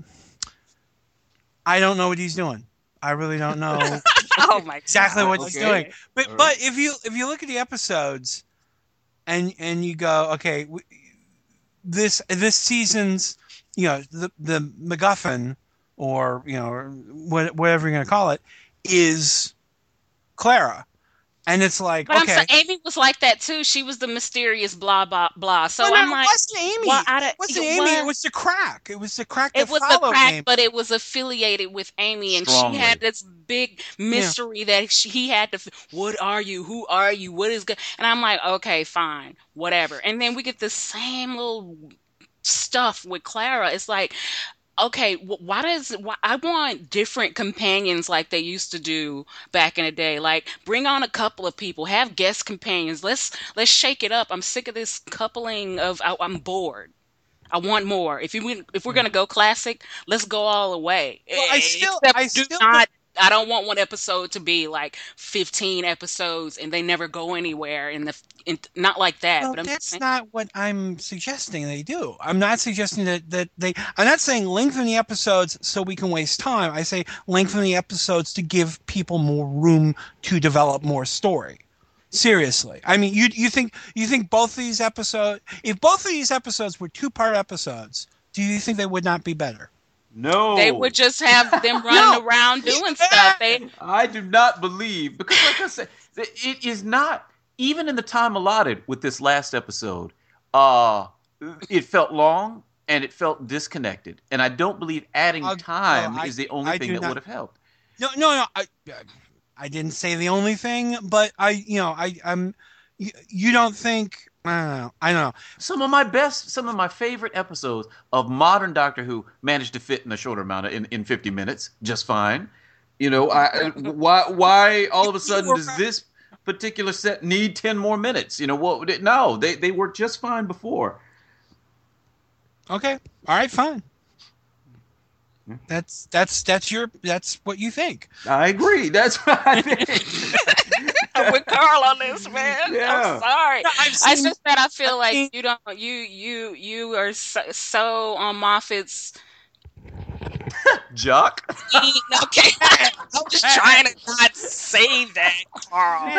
I don't know what he's doing. I really don't know exactly what he's doing. But if you look at the episodes and you go, okay, this season's the MacGuffin, or whatever you're going to call it, is Clara. And it's like, but okay. Amy was like that too. She was the mysterious blah blah blah. So I'm like, it wasn't Amy. It wasn't Amy. It was the crack. It was the crack. It was the crack, Amy. But it was affiliated with Amy, and she had this big mystery that he had to. What are you? Who are you? What is good? And I'm like, okay, fine, whatever. And then we get the same little stuff with Clara. It's like, okay, why I want different companions like they used to do back in the day. Like, bring on a couple of people, have guest companions. Let's shake it up. I'm sick of this coupling of. I'm bored. I want more. If we're gonna go classic, let's go all the way. Well, I don't want one episode to be like 15 episodes and they never go anywhere not like that. Well, but that's not what I'm suggesting they do. I'm not suggesting that they. I'm not saying lengthen the episodes so we can waste time. I say lengthen the episodes to give people more room to develop more story. Seriously, I mean, you think both of these episodes, if both of these episodes were 2-part episodes, do you think they would not be better? No. They would just have them running around doing stuff. I do not believe, because like I said, it is not, even in the time allotted with this last episode, it felt long and it felt disconnected. And I don't believe adding time is the only thing that would have helped. No. I didn't say the only thing, but you don't think. I don't know. Some of my favorite episodes of modern Doctor Who managed to fit in a shorter amount in 50 minutes, just fine. Why all of a sudden does this particular set need 10 more minutes? No, they worked just fine before. Okay, all right, fine. That's what you think. I agree. That's what I think. I'm with Carl on this, man. Yeah. I'm sorry. No, It's just that I feel like you are so on Moffat's Jock. Okay, I'm just trying to not say that, Carl.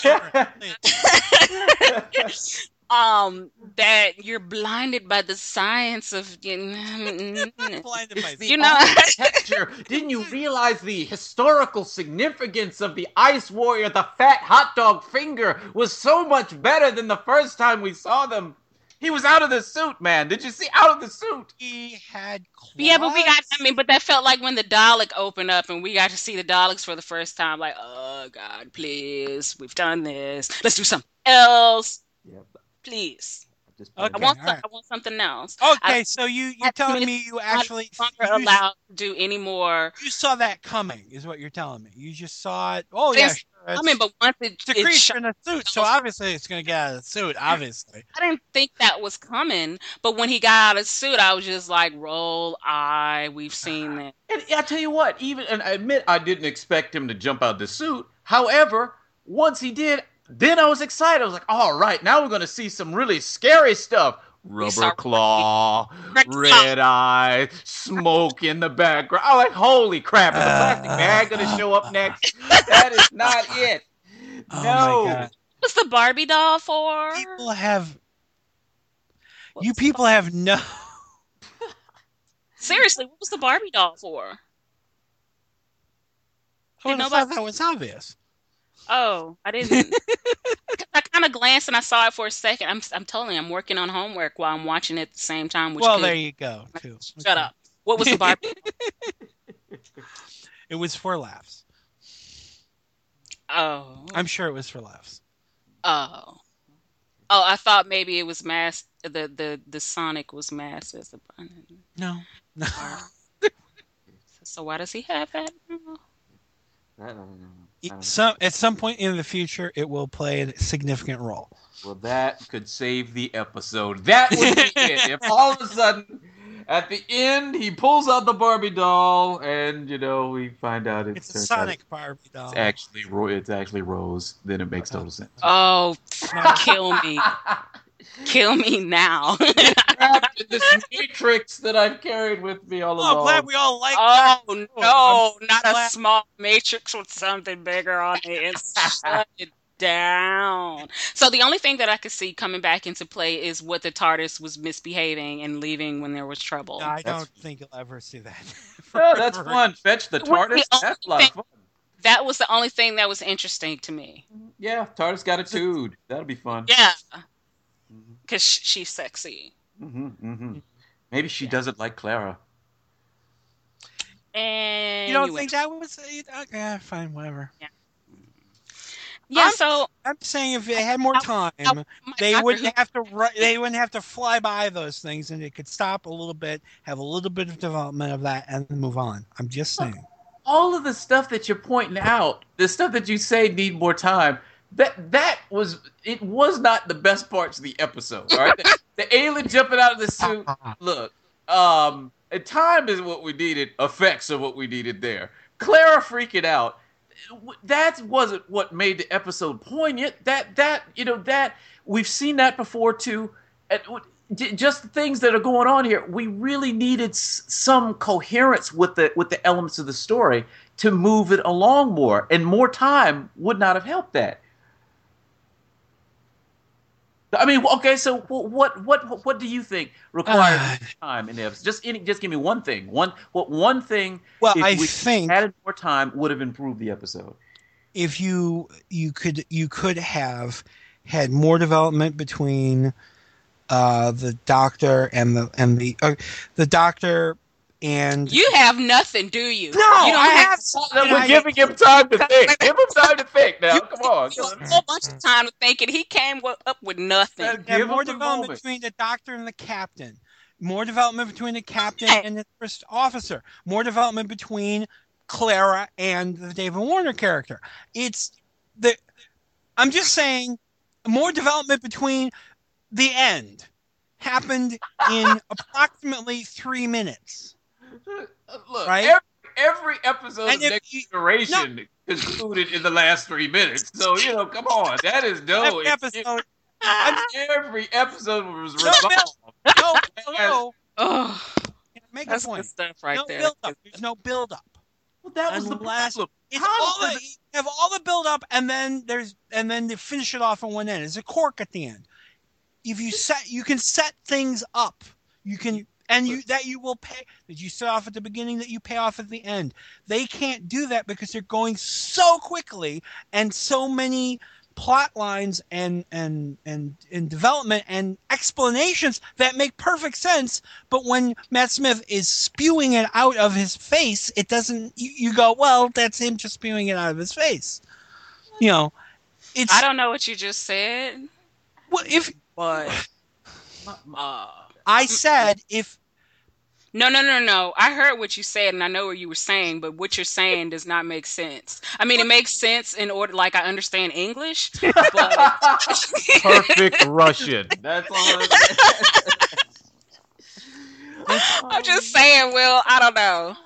That you're blinded by the science of Blinded by texture. Didn't you realize the historical significance of the Ice Warrior? The fat hot dog finger was so much better than the first time we saw them. He was out of the suit, man. Did you see out of the suit? He had claws. Yeah, but but that felt like when the Dalek opened up and we got to see the Daleks for the first time. Like, oh God, please, we've done this. Let's do something else. Yep. Please. Okay, I want something else. Okay, so you're telling me you actually allowed to do any more. You saw that coming, is what you're telling me. You just saw it. Oh yeah, sure. But once it's a creature in a suit, so obviously it's going to get out of the suit. Obviously, I didn't think that was coming, but when he got out of the suit, I was just like, "Roll eye, we've seen that." And I tell you what, and I admit I didn't expect him to jump out of the suit. However, once he did, then I was excited. I was like, all right, now we're going to see some really scary stuff. Rubber claw, red eye, smoke in the background. I'm like, holy crap, is the plastic bag going to show up next? That is not it. Oh No. my God. What's the Barbie doll for? People have no. Seriously, what was the Barbie doll for? I thought that was obvious. Oh, I didn't. I kind of glanced and I saw it for a second. I'm telling you, I'm working on homework while I'm watching it at the same time. There you go. Too. Shut up. What was the Barbie? It was for laughs. Oh. I'm sure it was for laughs. Oh, I thought maybe it was masked. The Sonic was masked as a bunny. No. So why does he have that? At some point in the future, it will play a significant role. Well, that could save the episode. That would be it. If all of a sudden, at the end, he pulls out the Barbie doll, and we find out it's a Sonic Barbie doll. It's actually Rose. Then it makes total sense. Oh, kill me! Kill me now! Trapped in this matrix that I've carried with me all along. I'm glad we all like that. Oh no, not a small matrix with something bigger on it. Shut it down. So the only thing that I could see coming back into play is what the TARDIS was misbehaving and leaving when there was trouble. No, I don't think you'll ever see that. No, that's fun. Fetch the TARDIS. That's a lot of fun. That was the only thing that was interesting to me. Yeah, TARDIS got a tood. That'll be fun. Yeah. Because she's sexy. Maybe she doesn't like Clara. And you don't think that was okay? Fine, whatever. Yeah. I'm saying if they had more time, they wouldn't have to. They wouldn't have to fly by those things, and they could stop a little bit, have a little bit of development of that, and move on. I'm just saying. All of the stuff that you're pointing out, the stuff that you say need more time, that was not the best parts of the episode. All right, the alien jumping out of the suit. Look, time is what we needed. Effects are what we needed there. Clara freaking out. That wasn't what made the episode poignant. That we've seen that before too. Just the things that are going on here. We really needed some coherence with the elements of the story to move it along more, and more time would not have helped that. I mean, okay, so what do you think requires time in the episode? Just give me one thing. One thing. Well, if I we think added more time would have improved the episode. if you could have had more development between the Doctor and the Doctor and You have nothing, do you? No, you don't I have. We're giving him time to think. Give him time to think. Now, come on. A whole bunch of time to think, and he came up with nothing. Yeah, Give more him the development moment. between the Doctor and the Captain. More development between the Captain and the first officer. More development between Clara and the David Warner character. I'm just saying, more development between the end happened in approximately 3 minutes. Look, Right? every episode And of if Next you- Generation concluded in the last 3 minutes. So, come on. That is Every episode. Every episode was No, resolved. no. Oh, Make a that's point. good stuff right No there. build up. There's no build up. Well, that was the Unless- problem. It's you have all the build up, and then they finish it off on one end. There's a cork at the end. If you can set things up. You can that you will pay, that you set off at the beginning, that you pay off at the end. They can't do that because they're going so quickly, and so many plot lines and development and explanations that make perfect sense. But when Matt Smith is spewing it out of his face, it doesn't. You go, well, that's him just spewing it out of his face. It's. I don't know what you just said, Well, but I said if. No. I heard what you said, and I know what you were saying, but what you're saying does not make sense. I mean, it makes sense in order, like I understand English, but Perfect Russian. That's all. I'm just saying. Well, I don't know.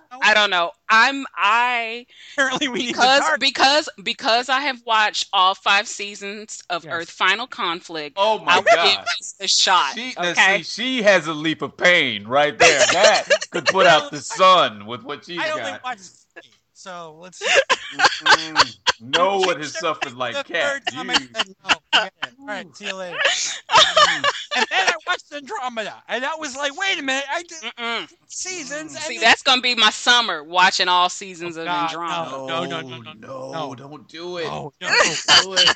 Apparently, we need to because I have watched all 5 seasons of Yes. Earth Final Conflict. Oh my I will give God. this a shot. Okay. She has a leap of pain right there. That could put out the sun with what she's I only got. watched 3, so let's. No one has suffered like the Kat. third time I You- said no. Forget it. All right, see you later. And then I watched Andromeda, and that was like, wait a minute, I did Mm-mm. seasons. and See, then- that's gonna be my summer, watching all seasons of God, Andromeda. no. No, don't do it. Oh, no. Do it.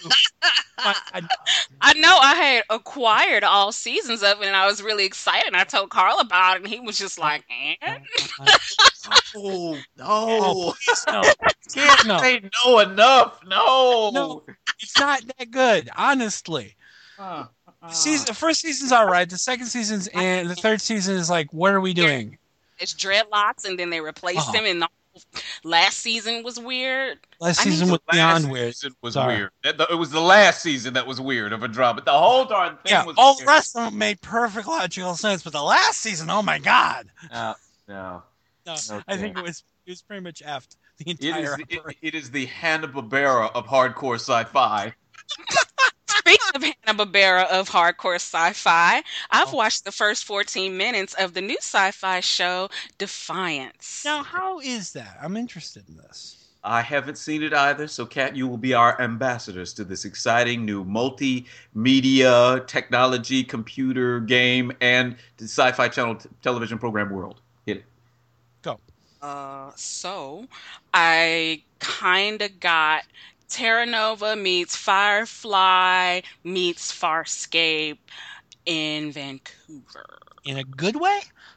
I know I had acquired all seasons of it, and I was really excited. And I told Carl about it, and he was just like, eh? Oh, no. Oh, please, no. Can't No. say no enough. No. No. It's not that good, honestly. The first season's all right. The second season's and the third season is like, what are we doing? It's dreadlocks, and then they replaced Oh. him, and the last season was weird. Last I mean, season was Last beyond weird. season was Sorry. weird. It was the last season that was weird of a drama. But the whole darn thing Yeah, was all the weird. rest of them made perfect logical sense, but the last season, oh my god! No. No, Okay. I think it was pretty much effed the It entire. is, operation. it is the Hanna-Barbera of hardcore sci-fi. Speaking of Hanna-Barbera of hardcore sci-fi, I've watched the first 14 minutes of the new sci-fi show Defiance. Now, how is that? I'm interested in this. I haven't seen it either, so Kat, you will be our ambassadors to this exciting new multimedia, technology, computer game, and the Sci-Fi Channel television program world. Hit it. Go. So I kind of got Terra Nova meets Firefly meets Farscape in Vancouver. In a good way?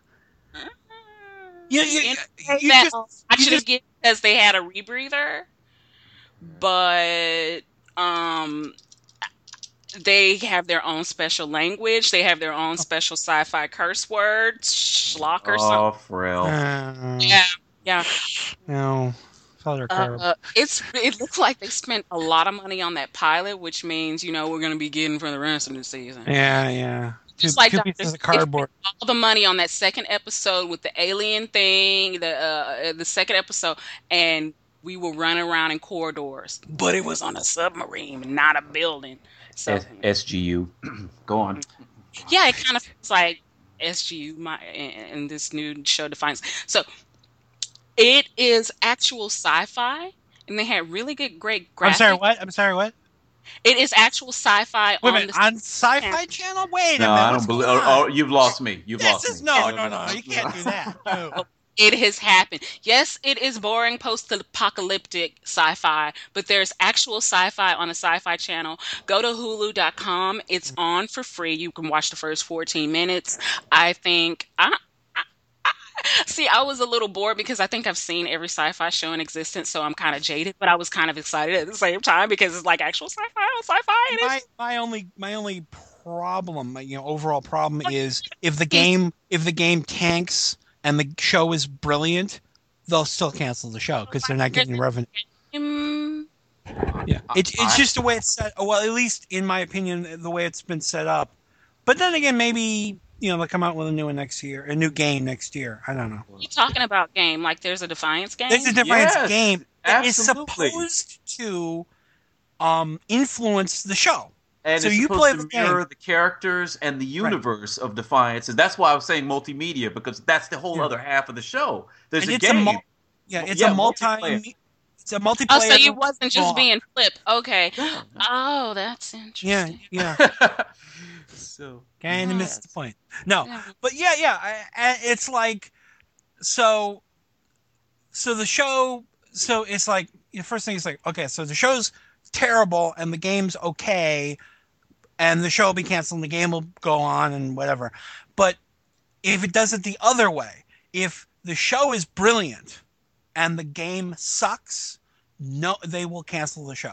You That just- I you should have just- given because they had a rebreather, but they have their own special language. They have their own special sci-fi curse words, schlock or something. Oh, Frel. Yeah. No. Clutter Curb. It looks like they spent a lot of money on that pilot, which means we're going to be getting for the rest of the season. Yeah. Just like two Doctor pieces of Who, they cardboard. spent all the money on that second episode with the alien thing, the second episode, and we were running around in corridors, but it was on a submarine, not a building. So SGU. Go on. yeah, it kind of feels like SGU in this new show Defiance. So it is actual sci-fi, and they had really great graphics. I'm sorry, what? It is actual sci-fi Wait a on minute, on Sci-Fi Channel? Wait a No, minute. I what's don't believe. going on? Oh, you've lost me. You've This lost is me. no. You can't do that. No. It has happened. Yes, it is boring post-apocalyptic sci-fi, but there's actual sci-fi on the Sci-Fi Channel. Go to Hulu.com. It's on for free. You can watch the first 14 minutes. I think see, I was a little bored because I think I've seen every sci-fi show in existence, so I'm kind of jaded, but I was kind of excited at the same time because it's like actual sci-fi on sci-fi. And My only problem, overall problem is if the game tanks and the show is brilliant, they'll still cancel the show because they're not getting revenue. Yeah, it's just the way it's set. Well, at least in my opinion, the way it's been set up. But then again, maybe they'll come out with a new one next year, a new game next year. I don't know. You're talking about game like there's a Defiance game. There's a Defiance game that is absolutely. supposed to influence the show. And so it's you supposed play to the mirror game. the characters and the universe of Defiance, and that's why I was saying multimedia, because that's the whole other half of the show. There's And a it's game. It's a multiplayer. It's a multiplayer. Oh, so it wasn't just being flipped. Okay. Yeah. Oh, that's interesting. Yeah. So Kind of missed the point. No, but it's like so the show. So it's like the first thing is like, okay, so the show's terrible and the game's okay, and the show will be canceled and the game will go on and whatever. But if it does it the other way, if the show is brilliant and the game sucks, no, they will cancel the show.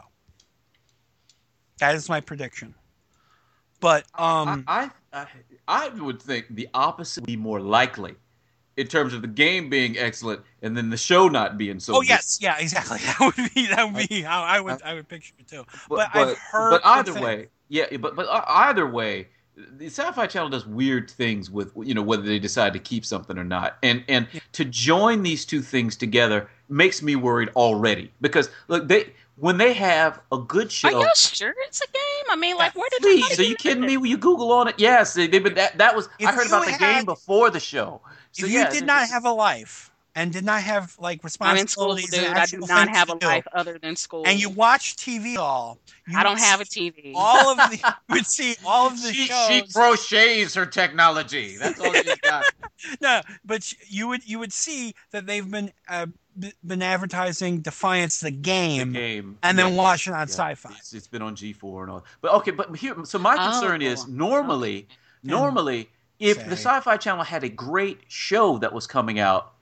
That is my prediction. But I would think the opposite would be more likely, in terms of the game being excellent and then the show not being so. Yes, yeah, exactly. That would be how I would picture it too. But I've heard. But either way, but either way, the Sci-Fi Channel does weird things with whether they decide to keep something or not, and to join these two things together makes me worried already, because look, when they have a good show. Are you sure it's a game? I mean, like, where did Please, are you kidding me? When you Google on it, yes, that was. I heard about the game before the show. So, if you did not have a life and did not have like responsibilities, I'm in school, dude. I do not have a life other than school. And you watch TV all. I don't have a TV. All of the you would see all of the shows. She crochets her technology. That's all she's got. No, but you would see that they've been advertising Defiance the game, and then watch it on Sci-Fi. It's been on G4 and all. But okay, but here, so my concern is normally if the Sci-Fi Channel had a great show that was coming out,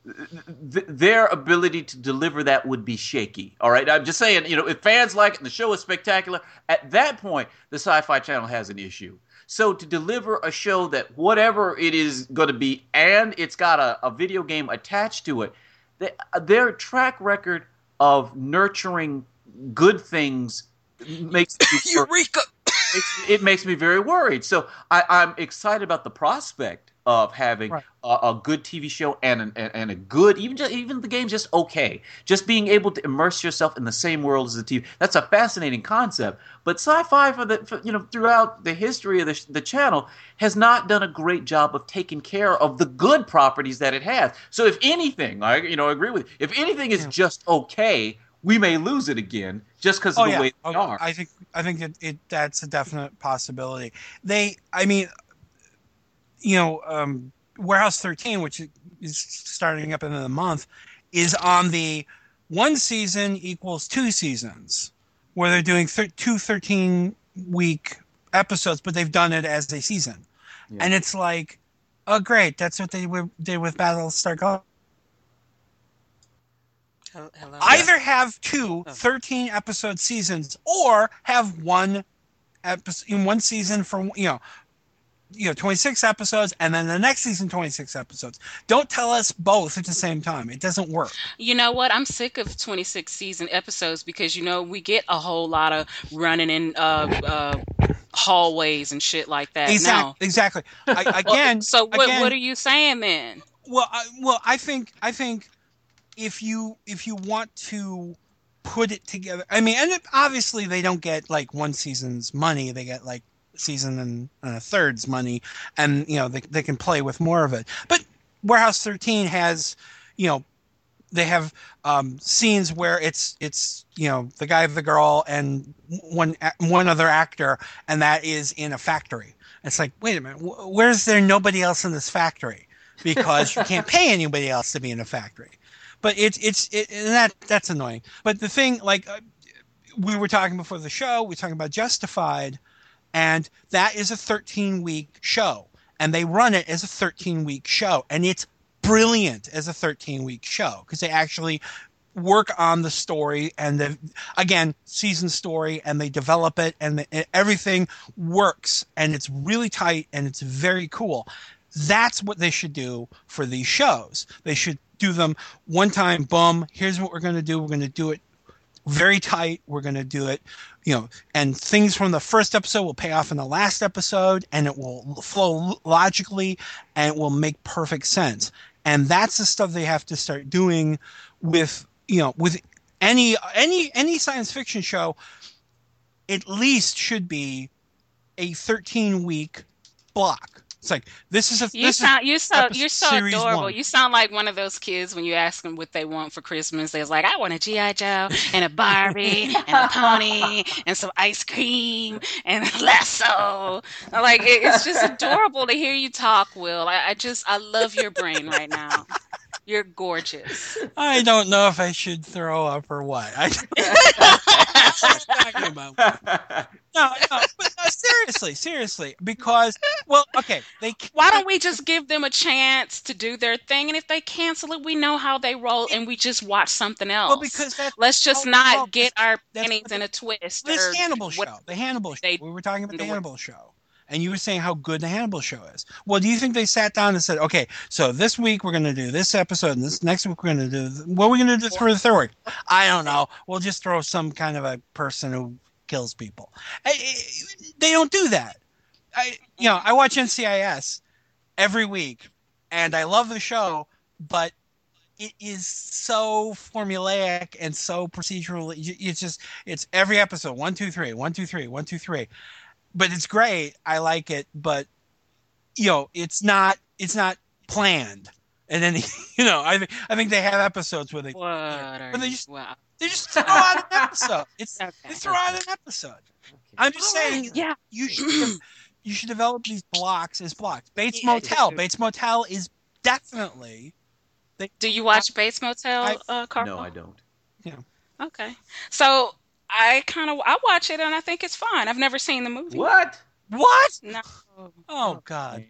their ability to deliver that would be shaky. All right, I'm just saying, if fans like it and the show is spectacular, at that point the Sci-Fi Channel has an issue. So to deliver a show that whatever it is going to be, and it's got a video game attached to it, their track record of nurturing good things makes Eureka! It makes me very worried. So I'm excited about the prospect of having a good TV show and a good even the game's just okay. Just being able to immerse yourself in the same world as the TV. That's a fascinating concept. But Sci-Fi throughout the history of the channel has not done a great job of taking care of the good properties that it has. So if anything, I agree with you. If anything is just okay, we may lose it again just because of the way they are. I think that's a definite possibility. Warehouse 13, which is starting up in a month, is on the 1 season equals 2 seasons, where they're doing 2 13-week episodes, but they've done it as a season. Yeah. And it's like, oh, great, that's what they did with Battlestar Galactica. Hello. Either have 2 13-episode seasons or have one episode in 1 season for 26 episodes, and then the next season 26 episodes. Don't tell us both at the same time. It doesn't work. You know what? I'm sick of 26 season episodes because we get a whole lot of running in hallways and shit like that. Exactly. Again. So what are you saying then? Well, I think if you want to put it together, I mean, and obviously they don't get like one season's money; they get like season and a third's money, and they can play with more of it. But Warehouse 13 has, they have scenes where it's the guy, the girl, and one other actor, and that is in a factory. It's like, wait a minute, where's there nobody else in this factory? Because you can't pay anybody else to be in a factory. But and that's annoying. But the thing, like we were talking before the show, we were talking about Justified, and that is a 13-week show, and they run it as a 13-week show, and it's brilliant as a 13-week show because they actually work on the story and again, season story, and they develop it, and everything works, and it's really tight, and it's very cool. That's what they should do for these shows. They should do them one time, boom, here's what we're going to do. We're going to do it very tight. We're going to do it, and things from the first episode will pay off in the last episode, and it will flow logically, and it will make perfect sense. And that's the stuff they have to start doing with any science fiction show. At least should be a 13-week block. It's like you're so adorable. 1. You sound like one of those kids when you ask them what they want for Christmas. They're like, I want a G.I. Joe and a Barbie and a pony and some ice cream and a lasso. Like it's just adorable to hear you talk, Will. I love your brain right now. You're gorgeous. I don't know if I should throw up or what. Talking about. No, but seriously, because okay, why don't we just give them a chance to do their thing, and if they cancel it, we know how they roll, and we just watch something else. Well, because let's just not get our pennies in a twist. This Hannibal show, the Hannibal show. We were talking about the Hannibal show. And you were saying how good the Hannibal show is. Well, do you think they sat down and said, okay, so this week we're going to do this episode, and this next week we're going to do, what are we going to do for the third week? I don't know. We'll just throw some kind of a person who kills people. They don't do that. I watch NCIS every week, and I love the show, but it is so formulaic and so procedural. It's every episode, 1, 2, 3, 1, 2, 3, 1, 2, 3. But it's great. I like it, but it's not planned. And then I think they have episodes where they just throw out an episode. They throw out an episode. Okay. I'm just saying, yeah, you should develop these blocks as blocks. Bates Motel. Bates Motel is definitely. Do you watch Bates Motel, Carl? No, I don't. Yeah. Okay, so. I watch it and I think it's fine. I've never seen the movie. What? No. Oh God.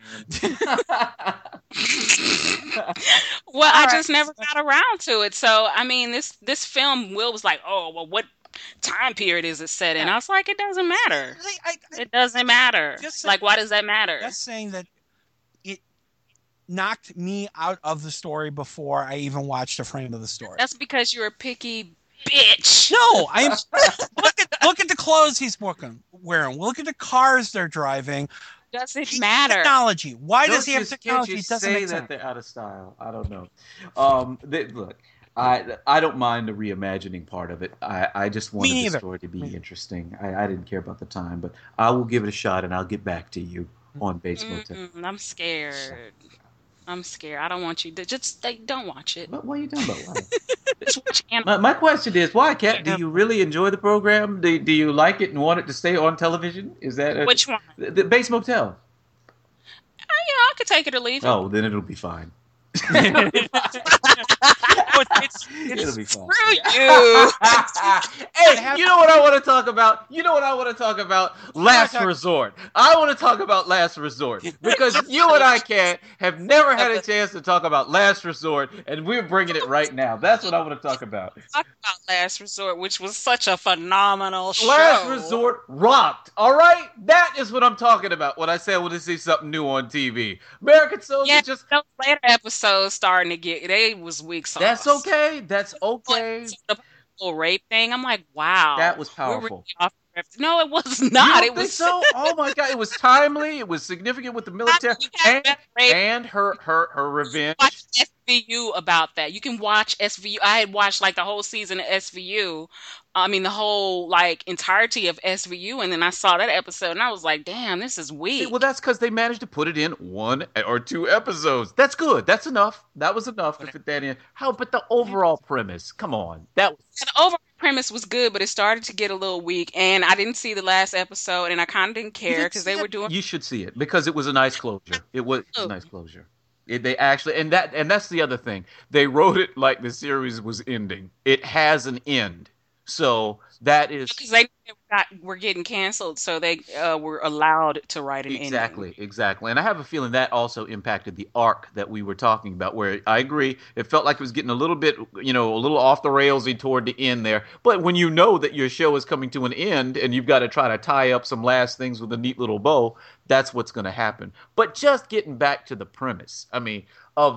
Well, I just never got around to it. So I mean, this film, Will was like, "Oh, well, what time period is it set in?" I was like, "It doesn't matter. It doesn't matter. Like, why does that matter?" Just saying that it knocked me out of the story before I even watched a frame of the story. That's because you're a picky bitch. No, I am. Look at the clothes he's wearing. Look at the cars they're driving. Doesn't matter. Technology. Why does he have technology? Can't you it doesn't say make that sense. They're out of style? I don't know. Look, I don't mind the reimagining part of it. I just wanted the story to be interesting. I didn't care about the time, but I will give it a shot, and I'll get back to you on Bates Motel. I'm scared. I don't want you to don't watch it. What are you talking about? Why? Just watch Hannibal. My question is, why, Kat? Do you really enjoy the program? Do you like it and want it to stay on television? Is that which one? The Bates Motel. I could take it or leave it. Oh, then it'll be fine. It'll be fun. Screw you. Hey, you know what I want to talk about? Last Resort. I want to talk about Last Resort because you and I have never had a chance to talk about Last Resort, and we're bringing it right now. That's what I want to talk about. Talk about Last Resort, which was such a phenomenal show. Last Resort rocked. All right, that is what I'm talking about when I say I want to see something new on TV. American Soldier just. Those later episodes starting to get they was weak sauce. That's okay. That's okay. The whole rape thing. I'm like, wow, That was we're really powerful. off the riff. No, it was not. You It don't was think so. Oh my god! It was timely. It was significant with the military and her revenge. Watch SVU about that. You can watch SVU. I had watched like the whole season of SVU. I mean, the whole like entirety of SVU, and then I saw that episode, and I was like, "Damn, this is weak." Well, that's because they managed to put it in 1 or 2 episodes. That's good. That's enough. That was enough to fit that in. How? But the overall premise. Come on. That was. The overall premise was good, but it started to get a little weak, and I didn't see the last episode, and I kind of didn't care because they were doing. You should see it because it was a nice closure. It was a nice closure. They actually, and that's the other thing. They wrote it like the series was ending. It has an end. So that is because they were getting canceled, so they were allowed to write an ending. Exactly. And I have a feeling that also impacted the arc that we were talking about, where I agree, it felt like it was getting a little bit, a little off the railsy toward the end there. But when you know that your show is coming to an end and you've got to try to tie up some last things with a neat little bow, that's what's going to happen. But just getting back to the premise, I mean, of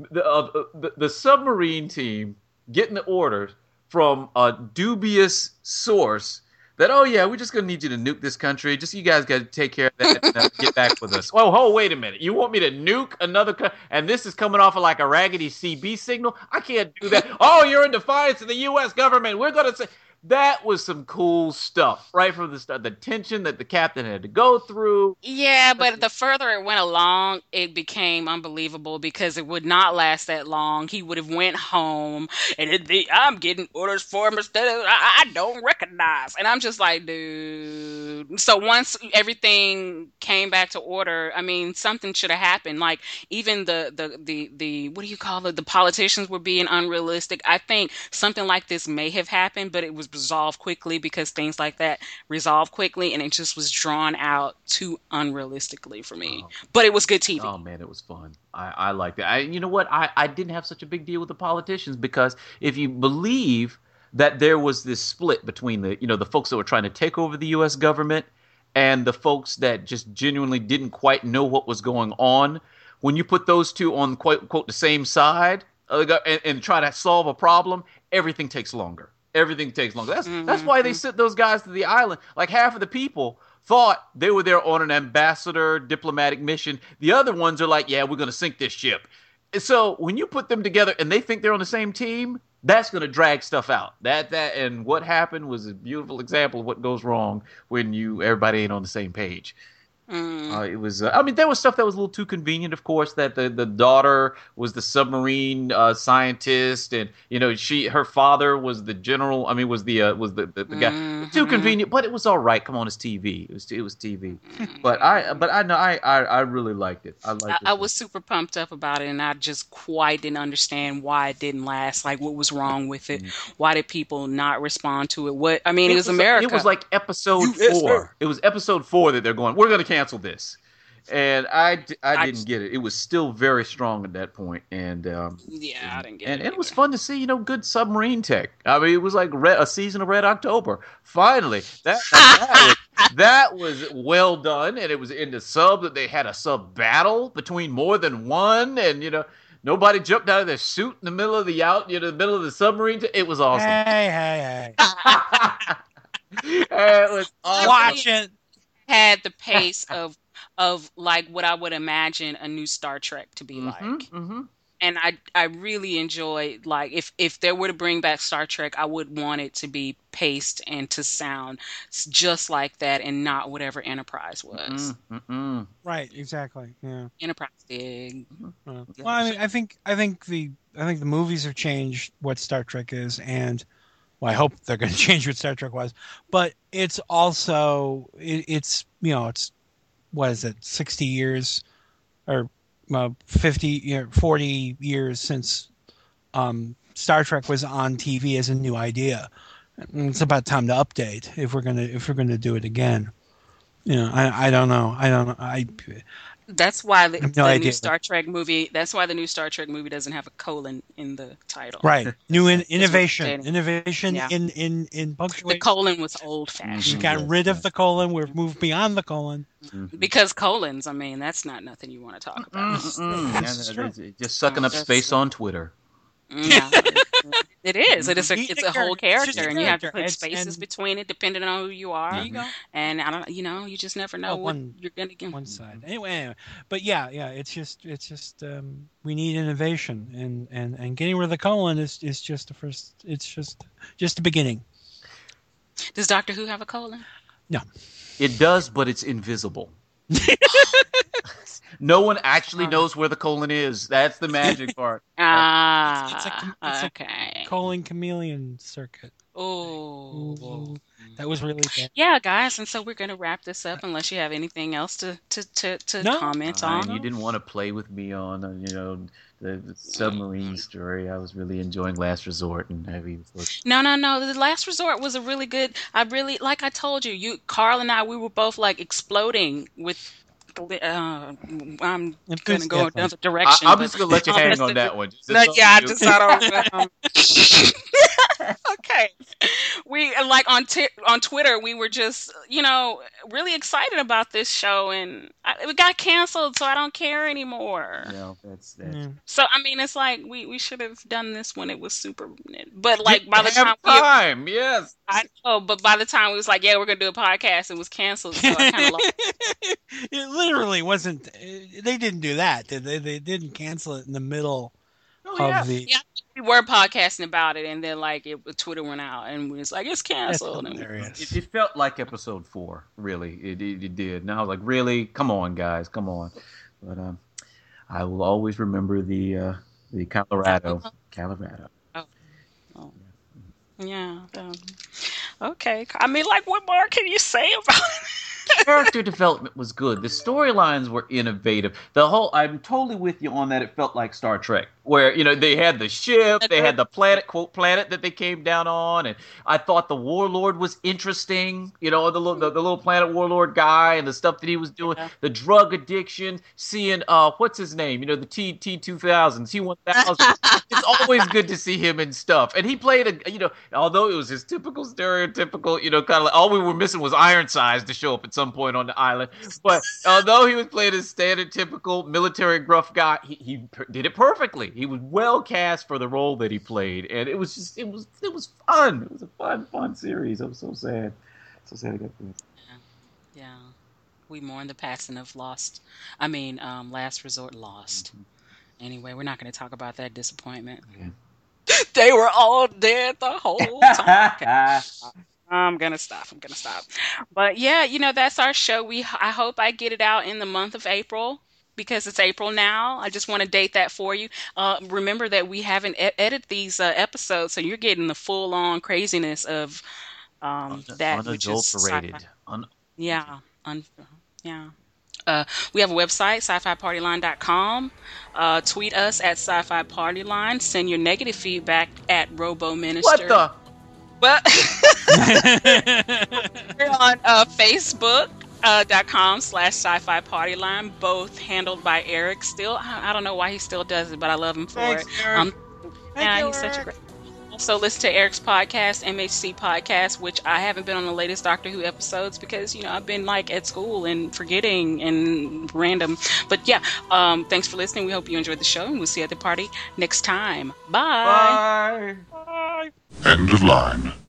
the submarine team getting the orders from a dubious source that, oh yeah, we're just going to need you to nuke this country. Just you guys got to take care of that and get back with us. Oh, wait a minute. You want me to nuke another country? And this is coming off of like a raggedy CB signal? I can't do that. Oh, you're in defiance of the U.S. government. We're going to say... That was some cool stuff right from the start. The tension that the captain had to go through. Yeah, but the further it went along, it became unbelievable because it would not last that long. He would have went home, and I'm getting orders for him instead of I don't recognize. And I'm just like, dude. So once everything came back to order, I mean, something should have happened. Like even the what do you call it? The politicians were being unrealistic. I think something like this may have happened, but it was resolved quickly because things like that resolve quickly, and it just was drawn out too unrealistically for me. But it was good TV. Oh man, it was fun. I liked it. You know what? I didn't have such a big deal with the politicians because if you believe that there was this split between the folks that were trying to take over the U.S. government and the folks that just genuinely didn't quite know what was going on, when you put those two on quote the same side and try to solve a problem, everything takes longer. Everything takes longer. That's why they sent those guys to the island. Like half of the people thought they were there on an ambassador diplomatic mission. The other ones are like, yeah, we're going to sink this ship. And so when you put them together and they think they're on the same team, that's going to drag stuff out. That and what happened was a beautiful example of what goes wrong when everybody ain't on the same page. It was. I mean, there was stuff that was a little too convenient. Of course, that the daughter was the submarine scientist, and her father was the general. I mean, was the guy. Too convenient, but it was all right. Come on, it's TV. It was TV. But I really liked it. I was super pumped up about it, and I just quite didn't understand why it didn't last. Like, what was wrong with it? Why did people not respond to it? It was America. It was like episode 4. It was episode 4 that they're going, we're going to cancel this, and I didn't get it. It was still very strong at that point, and I didn't get it. And it was fun to see, good submarine tech. I mean, it was like a season of Red October. Finally, that was well done, and it was in the sub that they had a sub battle between more than one, and nobody jumped out of their suit in the middle of the middle of the submarine. It was awesome. Hey. It was awesome. Watch it. Had the pace of like what I would imagine a new Star Trek to be like. And I really enjoyed, like, if there were to bring back Star Trek, I would want it to be paced and to sound just like that and not whatever Enterprise was. Right, exactly. Yeah. Enterprise did. Well, I mean, I think the movies have changed what Star Trek is, and well, I hope they're going to change what Star Trek was. But it's also it's what is it, 60 years or 40 years since Star Trek was on TV as a new idea. It's about time to update if we're gonna do it again. I don't know. That's why the no new idea. Star Trek movie. That's why the new Star Trek movie doesn't have a colon in the title. Right. New innovation. rotating. Innovation Yeah. in The punctuation. colon was We old-fashioned got rid of the colon. We've moved beyond the colon. because colons. I mean, that's not nothing you want to talk about. Just sucking up That's- space on Twitter. Yeah. It is. It's a whole It's just character, a and you have to character. put spaces between it depending on who you are. There you go. And I don't, you just never know what you're gonna get. One side. Anyway, but yeah. It's just we need innovation, and getting rid of the colon is just the first. It's just the beginning. Does Doctor Who have a colon? No. It does, but it's invisible. No one actually knows where the colon is. That's the magic part. It's a Okay. colon chameleon circuit. Oh. That was really bad. Yeah, guys, and so we're gonna wrap this up unless you have anything else to No. comment Ryan, on. you didn't want to play with me on, the submarine story. I was really enjoying Last Resort and heavy. No. The Last Resort was a really good. Like I told you, Carl and I, we were both like exploding with. I'm gonna go another direction. I'm but- just gonna let you hang on that one. No, yeah, I just thought I was. Okay, we like on Twitter. We were just really excited about this show, and it got canceled, so I don't care anymore. No, that's So I mean, it's like we should have done this when it was super. But like by the time yes. I know, but by the time we was like, yeah, we're gonna do a podcast, it was canceled. So I kind of lost. It literally wasn't. They didn't do that, did they? They didn't cancel it in the middle of the. Yeah, we were podcasting about it, and then like Twitter went out, and we was like, it's That's canceled. hilarious. It felt like episode 4, really. It did. And I was like, really? Come on, guys, come on. But I will always remember the Colorado. Oh. Yeah. Okay. I mean, like, what more can you say about it? Character development was good. The storylines were innovative. I'm totally with you on that. It felt like Star Trek, where they had the ship, they had the planet, quote planet that they came down on, and I thought the Warlord was interesting. The little planet Warlord guy and the stuff that he was doing, the drug addiction, seeing what's his name, the T2000, T1000. It's always good to see him and stuff. And he played although it was his typical stereotypical, kind of like all we were missing was Ironsides to show up at some point on the island. But although he was playing a standard, typical military gruff guy, he did it perfectly. He was well cast for the role that he played, and it was fun. It was a fun series. I'm so sad. So sad I got this. Yeah. We mourn the passing of Last Resort lost. Anyway, we're not going to talk about that disappointment. Okay. They were all dead the whole time. Okay. I'm gonna stop. But yeah, that's our show. I hope I get it out in the month of April because it's April now. I just want to date that for you. Remember that we haven't edited these episodes, so you're getting the full-on craziness of that, which is unadulterated. yeah. We have a website, sci-fipartyline.com. Tweet us at sci-fi partyline. Send your negative feedback at RoboMinister. What the? But we're on Facebook.com/sci-fi partyline, both handled by Eric still. I don't know why he still does it, but I love him for Thanks, it. Eric. He's such a great. Also, listen to Eric's podcast, MHC Podcast, which I haven't been on the latest Doctor Who episodes because, I've been like at school and forgetting and random. But yeah, thanks for listening. We hope you enjoyed the show, and we'll see you at the party next time. Bye. Bye. End of line.